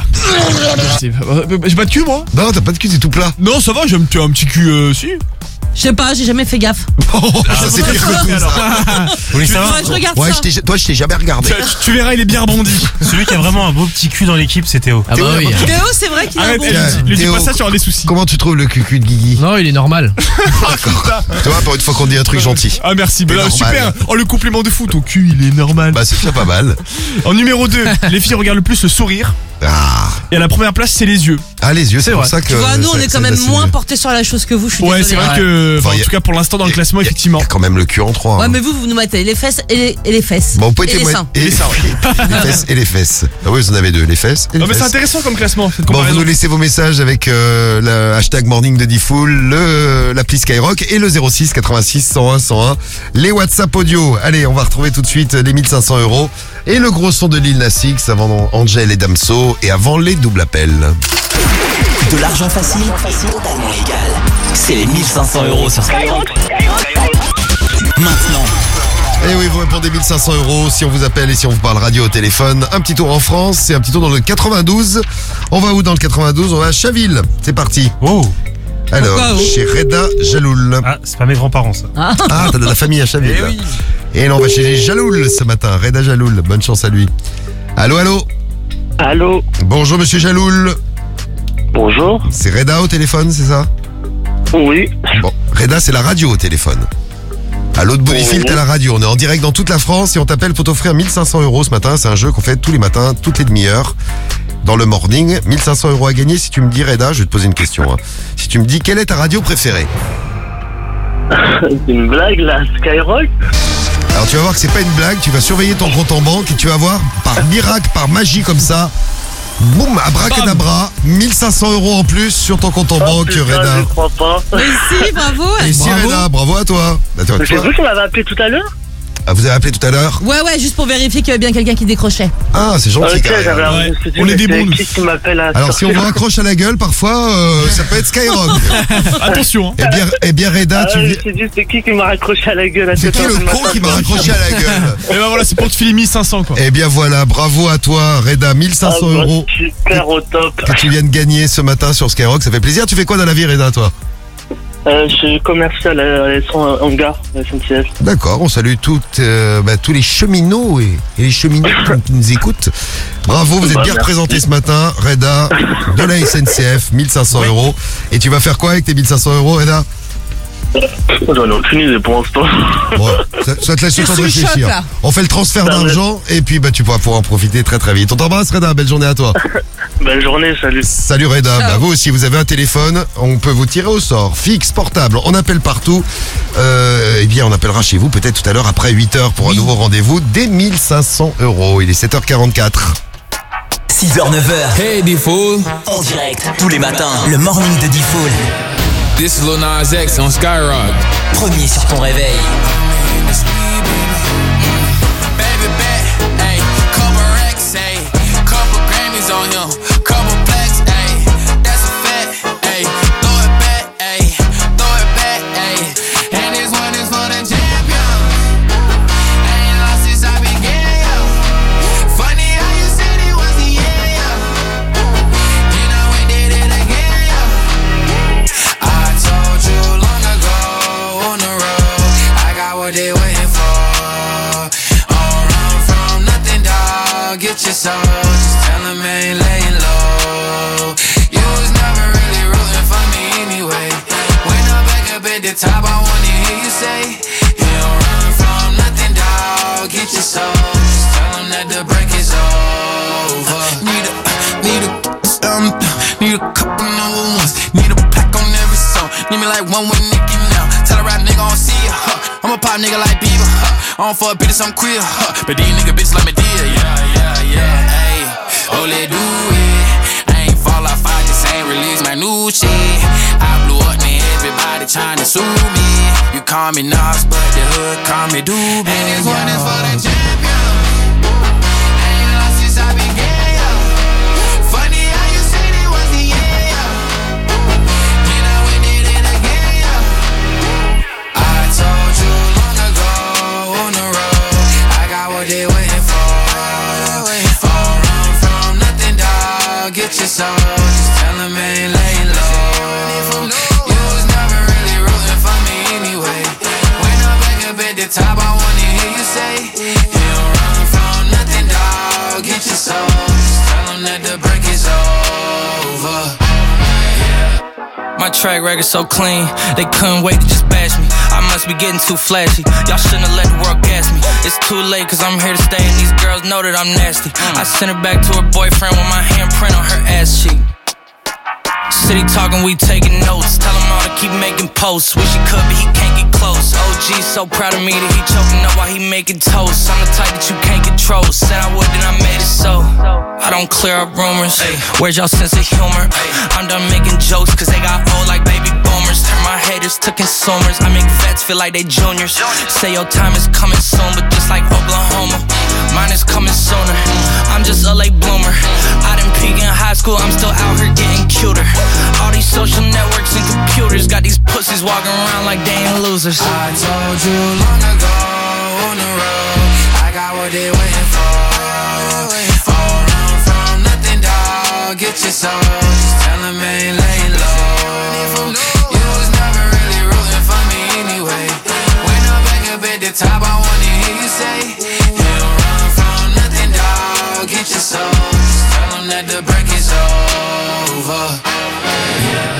J'ai pas de cul, moi? Non, t'as pas de cul, c'est tout plat. Non, ça va, j'ai un petit cul, euh, si. Je sais pas, j'ai jamais fait gaffe. Oh, ça c'est pire que tout ça. Oui, ça ouais, je regarde ouais, ça. Je toi, je t'ai jamais regardé. Tu, tu verras, il est bien rebondi. Celui qui a vraiment un beau petit cul dans l'équipe, c'est Théo. Ah bah oui. Théo, c'est vrai qu'il a un bon cul. Lui dis pas ça, tu auras des soucis. Comment tu trouves le cul de Guigui? Non, il est normal. D'accord. Tu vois, pour une fois qu'on dit un truc gentil. Ah merci, bah là, super. Oh, le compliment de fou, ton cul, il est normal. Bah c'est déjà pas mal. En numéro deux, les filles regardent le plus le sourire. Ah. Et à la première place, c'est les yeux. Ah, les yeux, c'est pour ça que. Tu vois, nous, on est quand même moins portés sur la chose que vous, je suis désolée. Ouais, c'est vrai que, enfin, en tout cas, pour l'instant, dans le classement, effectivement. Il y a quand même le cul en trois. Ouais, mais vous, vous nous mettez les fesses et les, et les fesses. Bon, vous pouvez et les seins. Et les seins. Les fesses et les fesses. Ah oui, vous en avez deux, les fesses et les non, mais fesses. c'est intéressant comme classement, cette bon, comparaison. vous nous laissez vos messages avec euh, le hashtag morning de Diffoul, le, l'appli Skyrock et le zéro six quatre-vingt-six cent un cent un. Les WhatsApp audio. Allez, on va retrouver tout de suite les mille cinq cents euros. Et le gros son de Lil Nas X avant Angel et Damso et avant les doubles appels. De l'argent facile, totalement légal. C'est les mille cinq cents euros sur Skyrock. Maintenant. Et oui, vous répondez mille cinq cents euros si on vous appelle et si on vous parle radio au téléphone. Un petit tour en France et un petit tour dans le quatre-vingt-douze. On va où dans le quatre-vingt-douze? On va à Chaville. C'est parti. Oh. Alors, chez Reda Jaloul. Ah, c'est pas mes grands-parents, ça. Ah, ah t'as de la famille à Chaville. Eh oui. Et là, on va chez Jaloul ce matin. Reda Jaloul. Bonne chance à lui. Allô, allô. Allô. Bonjour Monsieur Jaloul. Bonjour. C'est Reda au téléphone, c'est ça? Oui. Bon, Reda, c'est la radio au téléphone. À l'autre bout du fil, t'as la radio. On est en direct dans toute la France et on t'appelle pour t'offrir mille cinq cents euros ce matin. C'est un jeu qu'on fait tous les matins, toutes les demi-heures, dans le morning. mille cinq cents euros à gagner. Si tu me dis, Reda, je vais te poser une question. Hein. Si tu me dis, quelle est ta radio préférée? C'est une blague là, Skyrock. Alors tu vas voir que c'est pas une blague. Tu vas surveiller ton compte en banque et tu vas voir, par miracle, par magie comme ça, boum, abracadabra, mille cinq cents euros en plus sur ton compte en Oh, banque, putain, Reda. je crois pas. Mais si, bravo. Et si, Bravo. Reda, bravo à toi. Bah, toi, C'est toi. vous qui m'avez appelé tout à l'heure? Ah, vous avez appelé tout à l'heure? Ouais, ouais, juste pour vérifier qu'il y avait bien quelqu'un qui décrochait. Ah, c'est gentil. Ok, quand même. j'avais un- Ouais. je me suis dit, On est mais des c'est bons, nous. Qui qui m'appelle à Alors si on vous raccroche à la gueule, parfois, euh, ça peut être Skyrock. Attention. Hein. Eh bien, eh bien Reda, Ah, tu ouais, je viens... me suis dit, c'est qui qui m'a raccroché à la gueule à C'est cette qui heure le du con matin? qui m'a raccroché à la gueule? Et ben voilà, c'est pour te filer mille cinq cents quoi. Eh bien voilà, bravo à toi Reda, mille cinq cents Ah, bah, euros super au top. que tu viens de gagner ce matin sur Skyrock, ça fait plaisir. Tu fais quoi dans la vie Reda, toi? Euh, je suis commercial à la hangar, à la S N C F. D'accord, on salue toutes, euh, bah, tous les cheminots et, et les cheminots qui nous écoutent. Bravo, vous êtes Bah, bien merci. représenté ce matin, Reda, de la S N C F, mille cinq cents euros. Et tu vas faire quoi avec tes mille cinq cents euros, Reda? J'en ai aucune idée pour l'instant. Bon, ça, ça te laisse le C'est temps de sous le choc, réfléchir. là. On fait le transfert Ça va. d'argent et puis bah, tu pourras pouvoir en profiter très très vite. On t'embrasse Reda, belle journée à toi. Belle journée, salut. Salut Reda, bah, vous aussi vous avez un téléphone, on peut vous tirer au sort, fixe, portable, on appelle partout. Euh, eh bien on appellera chez vous peut-être tout à l'heure après huit heures pour un nouveau rendez-vous dès mille cinq cents euros. Il est sept heures quarante-quatre. six heures neuf heures. Hey, D-Fool. En direct, tous les matins, le morning de D-Fool. This is Lil Nas X on Skyrock. Premier sur ton réveil. Baby bet, ayy, couple racks, ayy, couple Grammys on him, couple plaques, ayy, that's a fact, ayy, throw it back, ayy, throw it back, ayy, and this one is for the champion. Ain't lost since I began, yo. Funny how you said it was the end, yo. You know we did it again, yo. I told you long ago on the road, I got what they waiting for. Get your soul, just tell him I ain't laying low. You was never really rooting for me anyway. When I'm back up at the top, I wanna hear you say, you don't run from nothing, dawg. Get your soul, just tell him that the break is over. Need a, need a, um, need a couple number ones. Need a pack on every song. Need me like one with Nicki now. Tell a rap nigga I don't see ya, huh. I'm a pop nigga like Bieber, huh. I don't fuck bitches, I'm queer, huh. But these nigga bitches like me dear, yeah, yeah, yeah, ayy. Oh, let do it. I ain't fall off, I just ain't release my new shit. I blew up, man, everybody tryna sue me. You call me Nas, but the hood call me Doobie. And this one is for the champion. Ain't lost since I began, yo. Funny how you said it was the end, yo. You know we did it again, yo. I told you long ago on the road, I got what they waiting for. Don't run from nothing, dawg. Get your soul, just tell him I ain't laying low. You was never really rooting for me anyway. When I'm back up at the top, I wanna hear you say, you don't run from nothing, dawg. Get your soul, just tell him that the break is over. My track record so clean, they couldn't wait to just bash me. I must be getting too flashy. Y'all shouldn't have let the world gas me. It's too late cause I'm here to stay and these girls know that I'm nasty. I sent her back to her boyfriend with my handprint on her ass cheek. City talking, we taking notes. Tell him all to keep making posts. Wish he could, but he can't get close. O G so proud of me that he choking up while he making toast. I'm the type that you can't control. Said I would, then I made it so. I don't clear up rumors. Where's y'all sense of humor? I'm done making jokes cause they got old like baby boomers. Turn my haters to consumers. I make vets feel like they juniors. Say your time is coming soon, but just like Oklahoma, mine is coming sooner. I'm just a late bloomer. I didn't peak in high school, I'm still out here getting cuter. All these social networks and computers got these pussies walking around like they ain't losers. I told you long ago on the road, I got what they waiting for. Don't run from nothing, dawg. Get your soul, just tell them I ain't laying low. You was never really rooting for me anyway. When I'm back up at the top, I wanna hear you say, you don't run from nothing, dawg. Get your soul, just tell that the break is over. Yeah.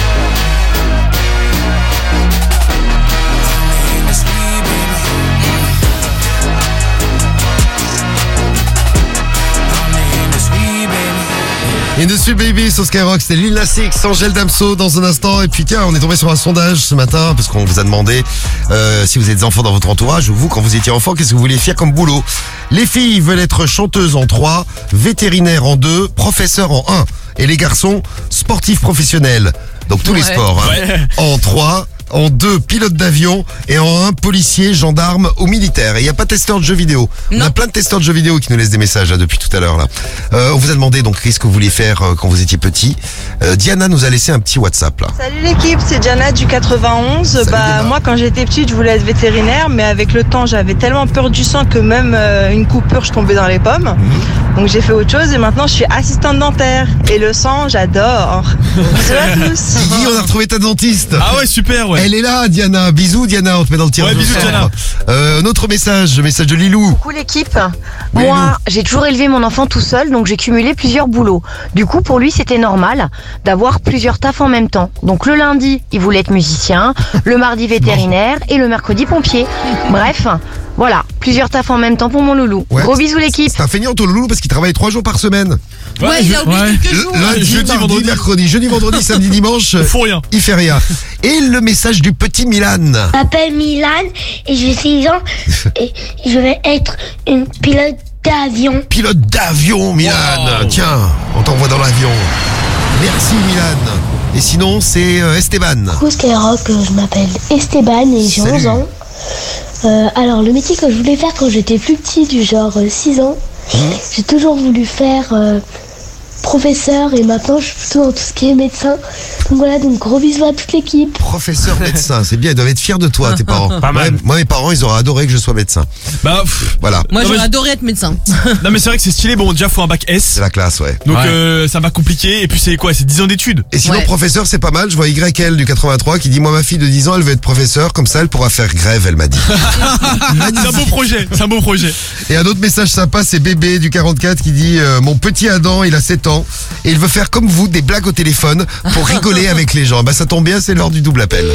In the Sweet Baby sur Skyrock, c'était Lil Nas X, Angèle Damso dans un instant. Et puis tiens, on est tombé sur un sondage ce matin parce qu'on vous a demandé euh, si vous êtes des enfants dans votre entourage ou vous, quand vous étiez enfant, qu'est-ce que vous vouliez faire comme boulot. Les filles veulent être chanteuses en trois, vétérinaires en deux, professeurs en un. Et les garçons, sportifs professionnels. Donc tous Ouais. les sports. Hein. Ouais. En trois. En deux, pilote d'avion, et en un, policier, gendarme ou militaire. Et il n'y a pas de testeur de jeux vidéo. On a plein de testeurs de jeux vidéo qui nous laissent des messages là, depuis tout à l'heure. Là. Euh, on vous a demandé donc qu'est-ce que vous vouliez faire euh, quand vous étiez petit. Euh, Diana nous a laissé un petit WhatsApp là. Salut l'équipe, c'est Diana du quatre-vingt-onze. Salut, bah Diana. moi quand j'étais petite je voulais être vétérinaire, mais avec le temps j'avais tellement peur du sang que même euh, une coupure je tombais dans les pommes. Donc j'ai fait autre chose et maintenant je suis assistante dentaire. Et le sang j'adore. Bisous à tous. Guigui, on a retrouvé ta dentiste. Ah ouais, super, ouais. Elle est là, Diana. Bisous, Diana. On te met dans le tirage. Ouais, au bisous, sort. Diana. Euh, un autre message, le message de Lilou. Coucou l'équipe. Moi, j'ai toujours élevé mon enfant tout seul, donc j'ai cumulé plusieurs boulots. Du coup, pour lui, c'était normal d'avoir plusieurs tafs en même temps. Donc le lundi, il voulait être musicien, le mardi vétérinaire et le mercredi pompier. Bref, voilà, plusieurs tafs en même temps pour mon loulou. Ouais. Gros bisous l'équipe. C'est un feignant ton loulou parce qu'il travaille trois jours par semaine. Ouais, il a oublié Ouais. quelques jours. Lundi, Jeudi, mardi, vendredi. mercredi, jeudi, vendredi, samedi, dimanche. Ils font rien. Il fait rien. Et le message du petit Milan. Je m'appelle Milan et j'ai six ans et je vais être une pilote d'avion. Pilote d'avion, Milan. Wow. Tiens, on t'envoie dans l'avion. Merci, Milan. Et sinon, c'est euh, Esteban. Coucou Skyrock, je m'appelle Esteban et j'ai Salut. onze ans. Euh, alors le métier que je voulais faire quand j'étais plus petit, du genre euh, six ans, j'ai toujours voulu faire euh, professeur et maintenant je suis plutôt dans tout ce qui est médecin. Donc voilà, donc gros bisous à toute l'équipe. Professeur médecin, c'est bien, ils doivent être fiers de toi, tes parents. Pas mal. Ouais, moi, mes parents, ils auraient adoré que je sois médecin. Bah, pff, Voilà, Moi, Non, j'aurais mais- adoré être médecin. non mais c'est vrai que c'est stylé. Bon, déjà faut un bac S. c'est la classe, ouais. Donc Ouais. euh, c'est un bac compliqué. Et puis c'est quoi? C'est dix ans d'études. Et sinon, Ouais. professeur, c'est pas mal. Je vois Y L du quatre-vingt-trois qui dit, moi, ma fille de dix ans, elle veut être professeur. Comme ça, elle pourra faire grève, elle m'a dit. C'est un beau projet. C'est un beau projet. Et un autre message sympa, c'est Bébé du quarante-quatre qui dit, euh, mon petit Adam, il a sept ans. Et il veut faire comme vous, des blagues au téléphone pour rigoler avec les gens. Bah, ça tombe bien, c'est l'heure du double appel.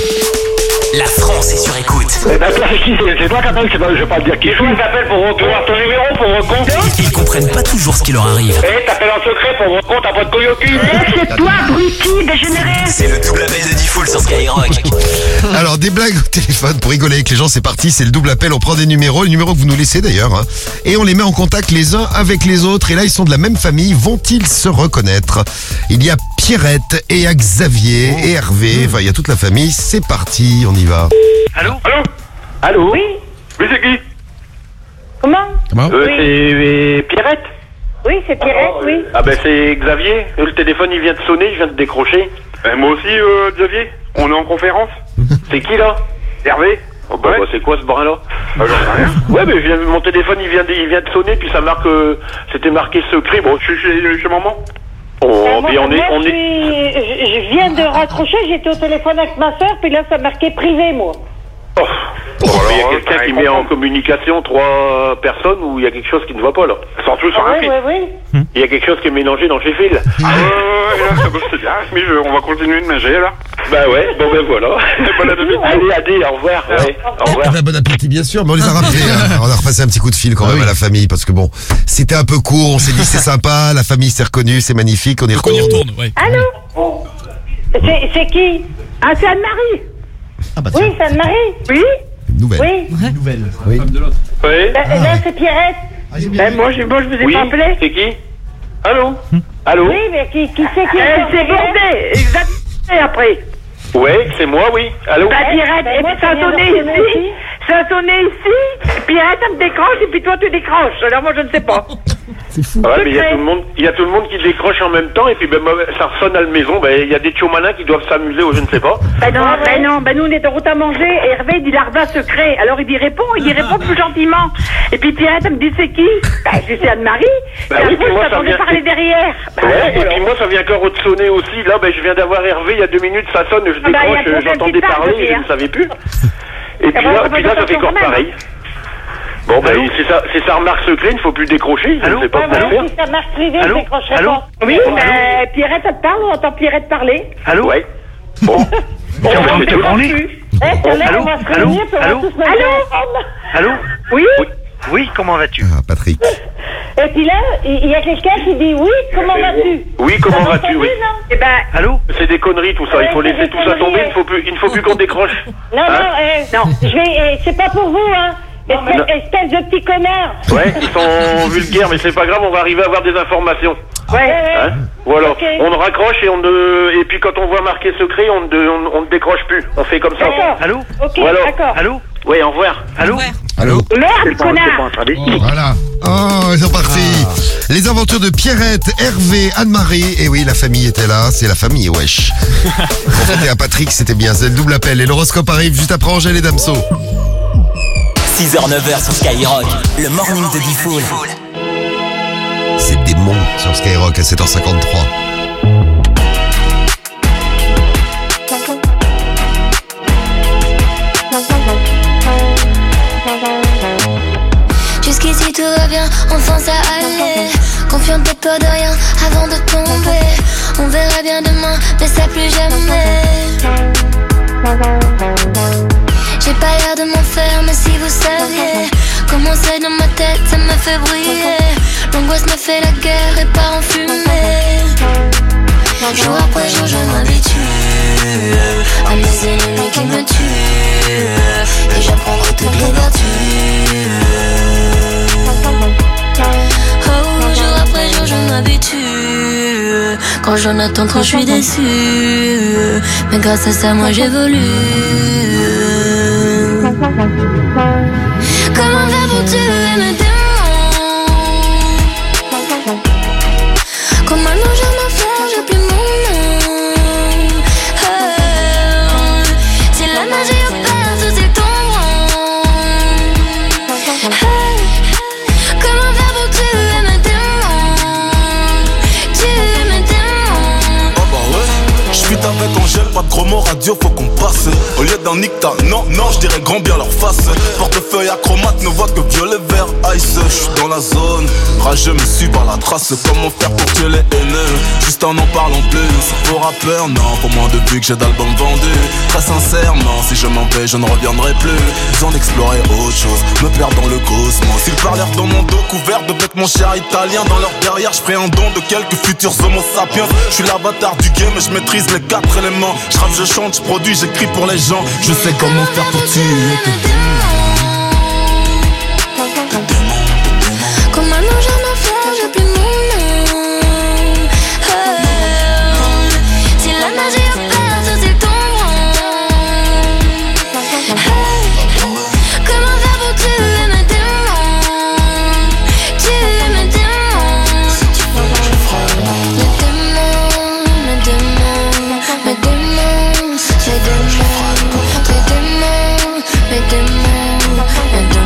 La France est sur écoute. Eh ben, toi, c'est qui? C'est c'est toi qui appelles, c'est pas, je vais pas te dire qui. Je t'appelle pour recevoir ton numéro pour recompte. Ils comprennent pas toujours ce qui leur arrive. Eh, t'appelles en secret pour recompte à votre couille au cul. C'est toi, abruti, dégénéré. C'est le double appel de Diffoul sur Skyrock. Alors, des blagues au téléphone pour rigoler avec les gens, c'est parti. C'est le double appel. On prend des numéros, les numéros que vous nous laissez d'ailleurs. Hein, et on les met en contact les uns avec les autres. Et là, ils sont de la même famille. Vont-ils se reconnaître? Il y a Pierrette et il y a Xavier et Hervé. Enfin, il y a toute la famille. C'est parti, on y va. Allô? Allô? Allô? Oui. Oui, c'est qui? Comment? Euh, Oui. c'est euh, Pierrette. Oui, c'est Pierrette, oui. Ah ben c'est Xavier. Le téléphone il vient de sonner, je viens de décrocher. moi aussi, euh, Xavier. On est en conférence. C'est qui là? Hervé. Oh, bah, bah, c'est quoi ce brin là? Ah, j'en sais rien. Ouais, mais je viens- mon téléphone il vient de, il vient de sonner puis ça marque, euh, c'était marqué secret. Bon, je suis chez, chez maman. Oh, Euh, moi, puis on est, moi, on je, est. suis- je- je viens de raccrocher, j'étais au téléphone avec ma soeur, puis là ça marquait privé, moi. Oh, mais il y a quelqu'un qui met en communication trois personnes ou il y a quelque chose qui ne va pas là. Surtout sur Ah, un oui, fil. oui, oui. Il y a quelque chose qui est mélangé dans chez Phil. Ah ouais, ouais, là, ça bosse bien. Mais je- on va continuer de nager là. Bah ouais, bon ben voilà. Allez, Adé, au revoir. Ouais, au revoir. Ah bah, bon appétit, bien sûr, mais on les a rappelés. hein. On a repassé un petit coup de fil quand même à la famille parce que bon, c'était un peu court. On s'est dit c'est sympa, la famille s'est reconnue, c'est magnifique. On y retourne. Allô? C'est c'est qui? Ah, c'est Anne-Marie. Oui, c'est Anne-Marie. Oui? Nouvelle. Oui. Nouvelle. Oui. Oui. Là, là, c'est Pierrette. Ben, moi, je, moi, je vous ai Oui, pas appelé. c'est qui? Allô? Allô? Oui, mais qui, qui c'est qui est C'est Bordé, exactement, après. Ouais, c'est moi, oui. Allô? Bah, Pierrette, et puis ça a sonné ici, ça a sonné ici, Pierrette, elle me décroche, et puis toi, tu décroches. Alors, moi, je ne sais pas. C'est fou. Ouais, mais il y a tout le monde, il y a tout le monde qui décroche en même temps et puis ben moi, ça ressonne à la maison. Ben il y a des tuyaux malins qui doivent s'amuser ou je ne sais pas. Ben non, ben non, ben nous, on est en route à manger, et Hervé, il dit l'arda secret. Alors, il dit répond, il dit répond plus gentiment. Et puis Pierrette, elle me dit c'est qui? Ben, je dis c'est Anne-Marie. Bah et oui, après, puis je moi, ça t'entendais vient- parler derrière. Ben, Ouais, et voilà. puis moi ça vient encore de sonner aussi. Là, ben je viens d'avoir Hervé il y a deux minutes, ça sonne, je Ah bah, il y a décroche, ton j'entendais petit parler, aussi, je hein. ne savais plus. Et puis bah, là, on va puis là faire ça fait quand encore même. pareil. Bon, bah, c'est sa, c'est sa remarque secrète, il ne faut plus décrocher. Je ne sais pas Ouais, quoi ouais, faire. si ça marche privé, Allô je décrocherai Allô pas. Oui, Allô euh, Pierrette, elle te parle, on entend Pierrette parler. Allô Ouais. Bon. On Tiens, va on se fait tout. branler. Eh, tiens, là, Allô on va se Allô réunir, puis on va Allô tous mettre Allô ensemble. Allô Oui Oui, comment vas-tu Ah, Patrick. Et puis là, il y a quelqu'un qui dit oui, comment vas-tu? Oui, comment T'as vas-tu, entendu, oui. non Eh ben, Allô C'est des conneries tout ça, il faut Ouais, c'est laisser des tout ça conneries, tomber, il ouais. ne faut plus, il ne faut plus qu'on décroche. non, Hein non, eh, non, je vais, eh, c'est pas pour vous, hein. Espèce, non. espèce de petit connard. Ouais, ils sont vulgaires, mais c'est pas grave, on va arriver à avoir des informations. Ouais, ouais. Hein Voilà, Ok. on ne raccroche et on ne... Et puis quand on voit marqué secret, on ne, on, on ne décroche plus. On fait comme ça. D'accord. Allô Ok, Ou alors d'accord. Allô Oui, au revoir. Allô Allô Merde, connard. Voilà. Oh, ils sont partis. Les aventures de Pierrette, Hervé, Anne-Marie. Et oui, la famille était là. C'est la famille, wesh. C'était à Patrick, c'était bien. C'est le double appel. Et l'horoscope arrive juste après Angèle et Damso. six heures neuf heures sur Skyrock, le morning de Diffoul. C'est Démon sur Skyrock à sept heures cinquante-trois. Jusqu'ici tout va bien, enfin ça allait. Confiante et peur de rien avant de tomber. On verra bien demain, mais ça plus jamais. J'ai pas l'air de m'en faire, mais si vous saviez comment c'est dans ma tête, ça me fait briller. L'angoisse me fait la guerre et part en fumée. Jour après jour je m'habitue à mes ennemis qui me tuent. Et j'apprendrai toutes les vertus. Oh, jour après jour je m'habitue. Quand j'en attends trop je suis déçue. Mais grâce à ça moi j'évolue. Comment faire pour tuer mes démons? Comment manger ma fleur, j'ai plus mon nom. Oh, si la magie opère, tout est tombant. Hey, comment faire pour tuer mes démons? Tuer mes démons. Oh bah ouais, j'suis avec Angèle, pas de gros mots radio, faut qu'on passe. Au lieu d'un nicta, non, non, j'dirais grand bien leur face. Portefeuille acromate, ne voit que violet, vert, ice. J'suis dans la zone, rageux me suis par la trace. Comment faire pour tuer les haineux? Juste en en parlant plus. Pour rappeur, non, pour moins de vues que j'ai d'albums vendus. Très sincèrement, si je m'en vais, je ne reviendrai plus. Besoin d'explorer autre chose, me perdre dans le cosmos. Ils parlèrent dans mon dos couvert de vêtements chers italiens. Dans leur derrière, j'ferai un don de quelques futurs homo sapiens. J'suis l'avatar du game, je maîtrise les quatre éléments. J'rappe, je chante, j'produis, j'écris pour les gens. Je sais comment faire pour tuer tes démons. Comment manger ma fleur, j'ai plus mon nom. Oh, si la magie opère, tout est tombant. Hey, comment faire pour tuer mes démons? Tuer mes démons. Mes démons, mes démons, mes démons, mes démons, mes démons, mes démons, mes démons.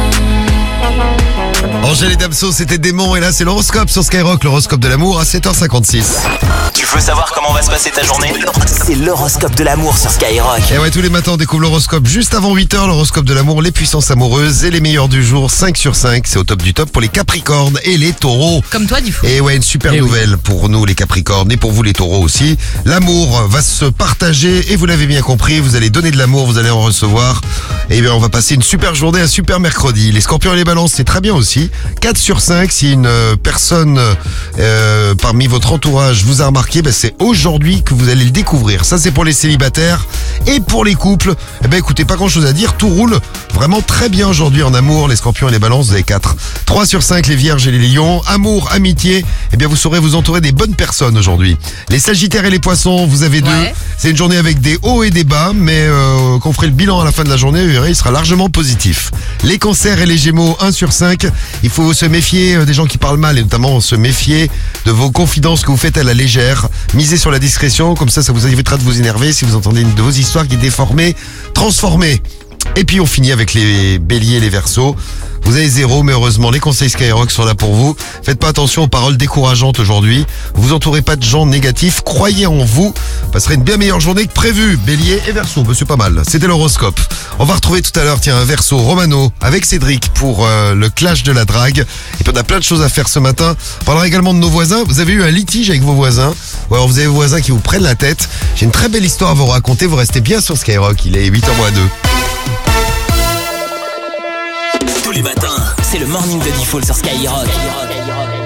Angèle et Damso, c'était Démon. Et là, c'est l'horoscope sur Skyrock, l'horoscope de l'amour à sept heures cinquante-six. Tu veux savoir comment va se passer ta journée? C'est l'horoscope de l'amour sur Skyrock. Et ouais, tous les matins, on découvre l'horoscope juste avant huit heures. L'horoscope de l'amour, les puissances amoureuses et les meilleurs du jour. cinq sur cinq, c'est au top du top pour les Capricornes et les Taureaux. Comme toi, du coup. Et ouais, une super nouvelle pour nous les Capricornes et pour vous les Taureaux aussi. L'amour va se partager et vous l'avez bien compris, vous allez donner de l'amour, vous allez en recevoir. Et bien, on va passer une super journée, un super mercredi. Les Scorpions et les Balances, c'est très bien aussi. quatre sur cinq, si une euh, personne euh, parmi votre entourage vous a remarqué, ben c'est aujourd'hui que vous allez le découvrir. Ça, c'est pour les célibataires. Et pour les couples, eh ben écoutez, pas grand chose à dire, tout roule vraiment très bien aujourd'hui en amour. Les Scorpions et les Balances, vous avez quatre. trois sur cinq, les Vierges et les Lions. Amour, amitié, eh bien vous saurez vous entourer des bonnes personnes aujourd'hui. Les Sagittaires et les Poissons, vous avez deux. Ouais. C'est une journée avec des hauts et des bas, mais euh, quand on ferait le bilan à la fin de la journée, vous verrez, il sera largement positif. Les Cancers et les Gémeaux, un sur cinq. Il faut se méfier euh, des gens qui parlent mal et notamment se méfier de vos confidences que vous faites à la légère. Misez sur la discrétion, comme ça, ça vous évitera de vous énerver si vous entendez une de vos histoires qui est déformée, transformée. Et puis on finit avec les béliers et les verseaux. Vous avez zéro, mais heureusement, les conseils Skyrock sont là pour vous. Faites pas attention aux paroles décourageantes aujourd'hui. Vous entourez pas de gens négatifs. Croyez en vous. Vous passerez une bien meilleure journée que prévu. Bélier et Verseau, bah, c'est pas mal. C'était l'horoscope. On va retrouver tout à l'heure, tiens, un Verseau Romano avec Cédric pour euh, le clash de la drague. Et puis on a plein de choses à faire ce matin. On parlera également de nos voisins. Vous avez eu un litige avec vos voisins. Ou alors vous avez vos voisins qui vous prennent la tête. J'ai une très belle histoire à vous raconter. Vous restez bien sur Skyrock. Il est huit heures moins deux. Tous les matins, c'est le morning de Diffoul sur Skyrock.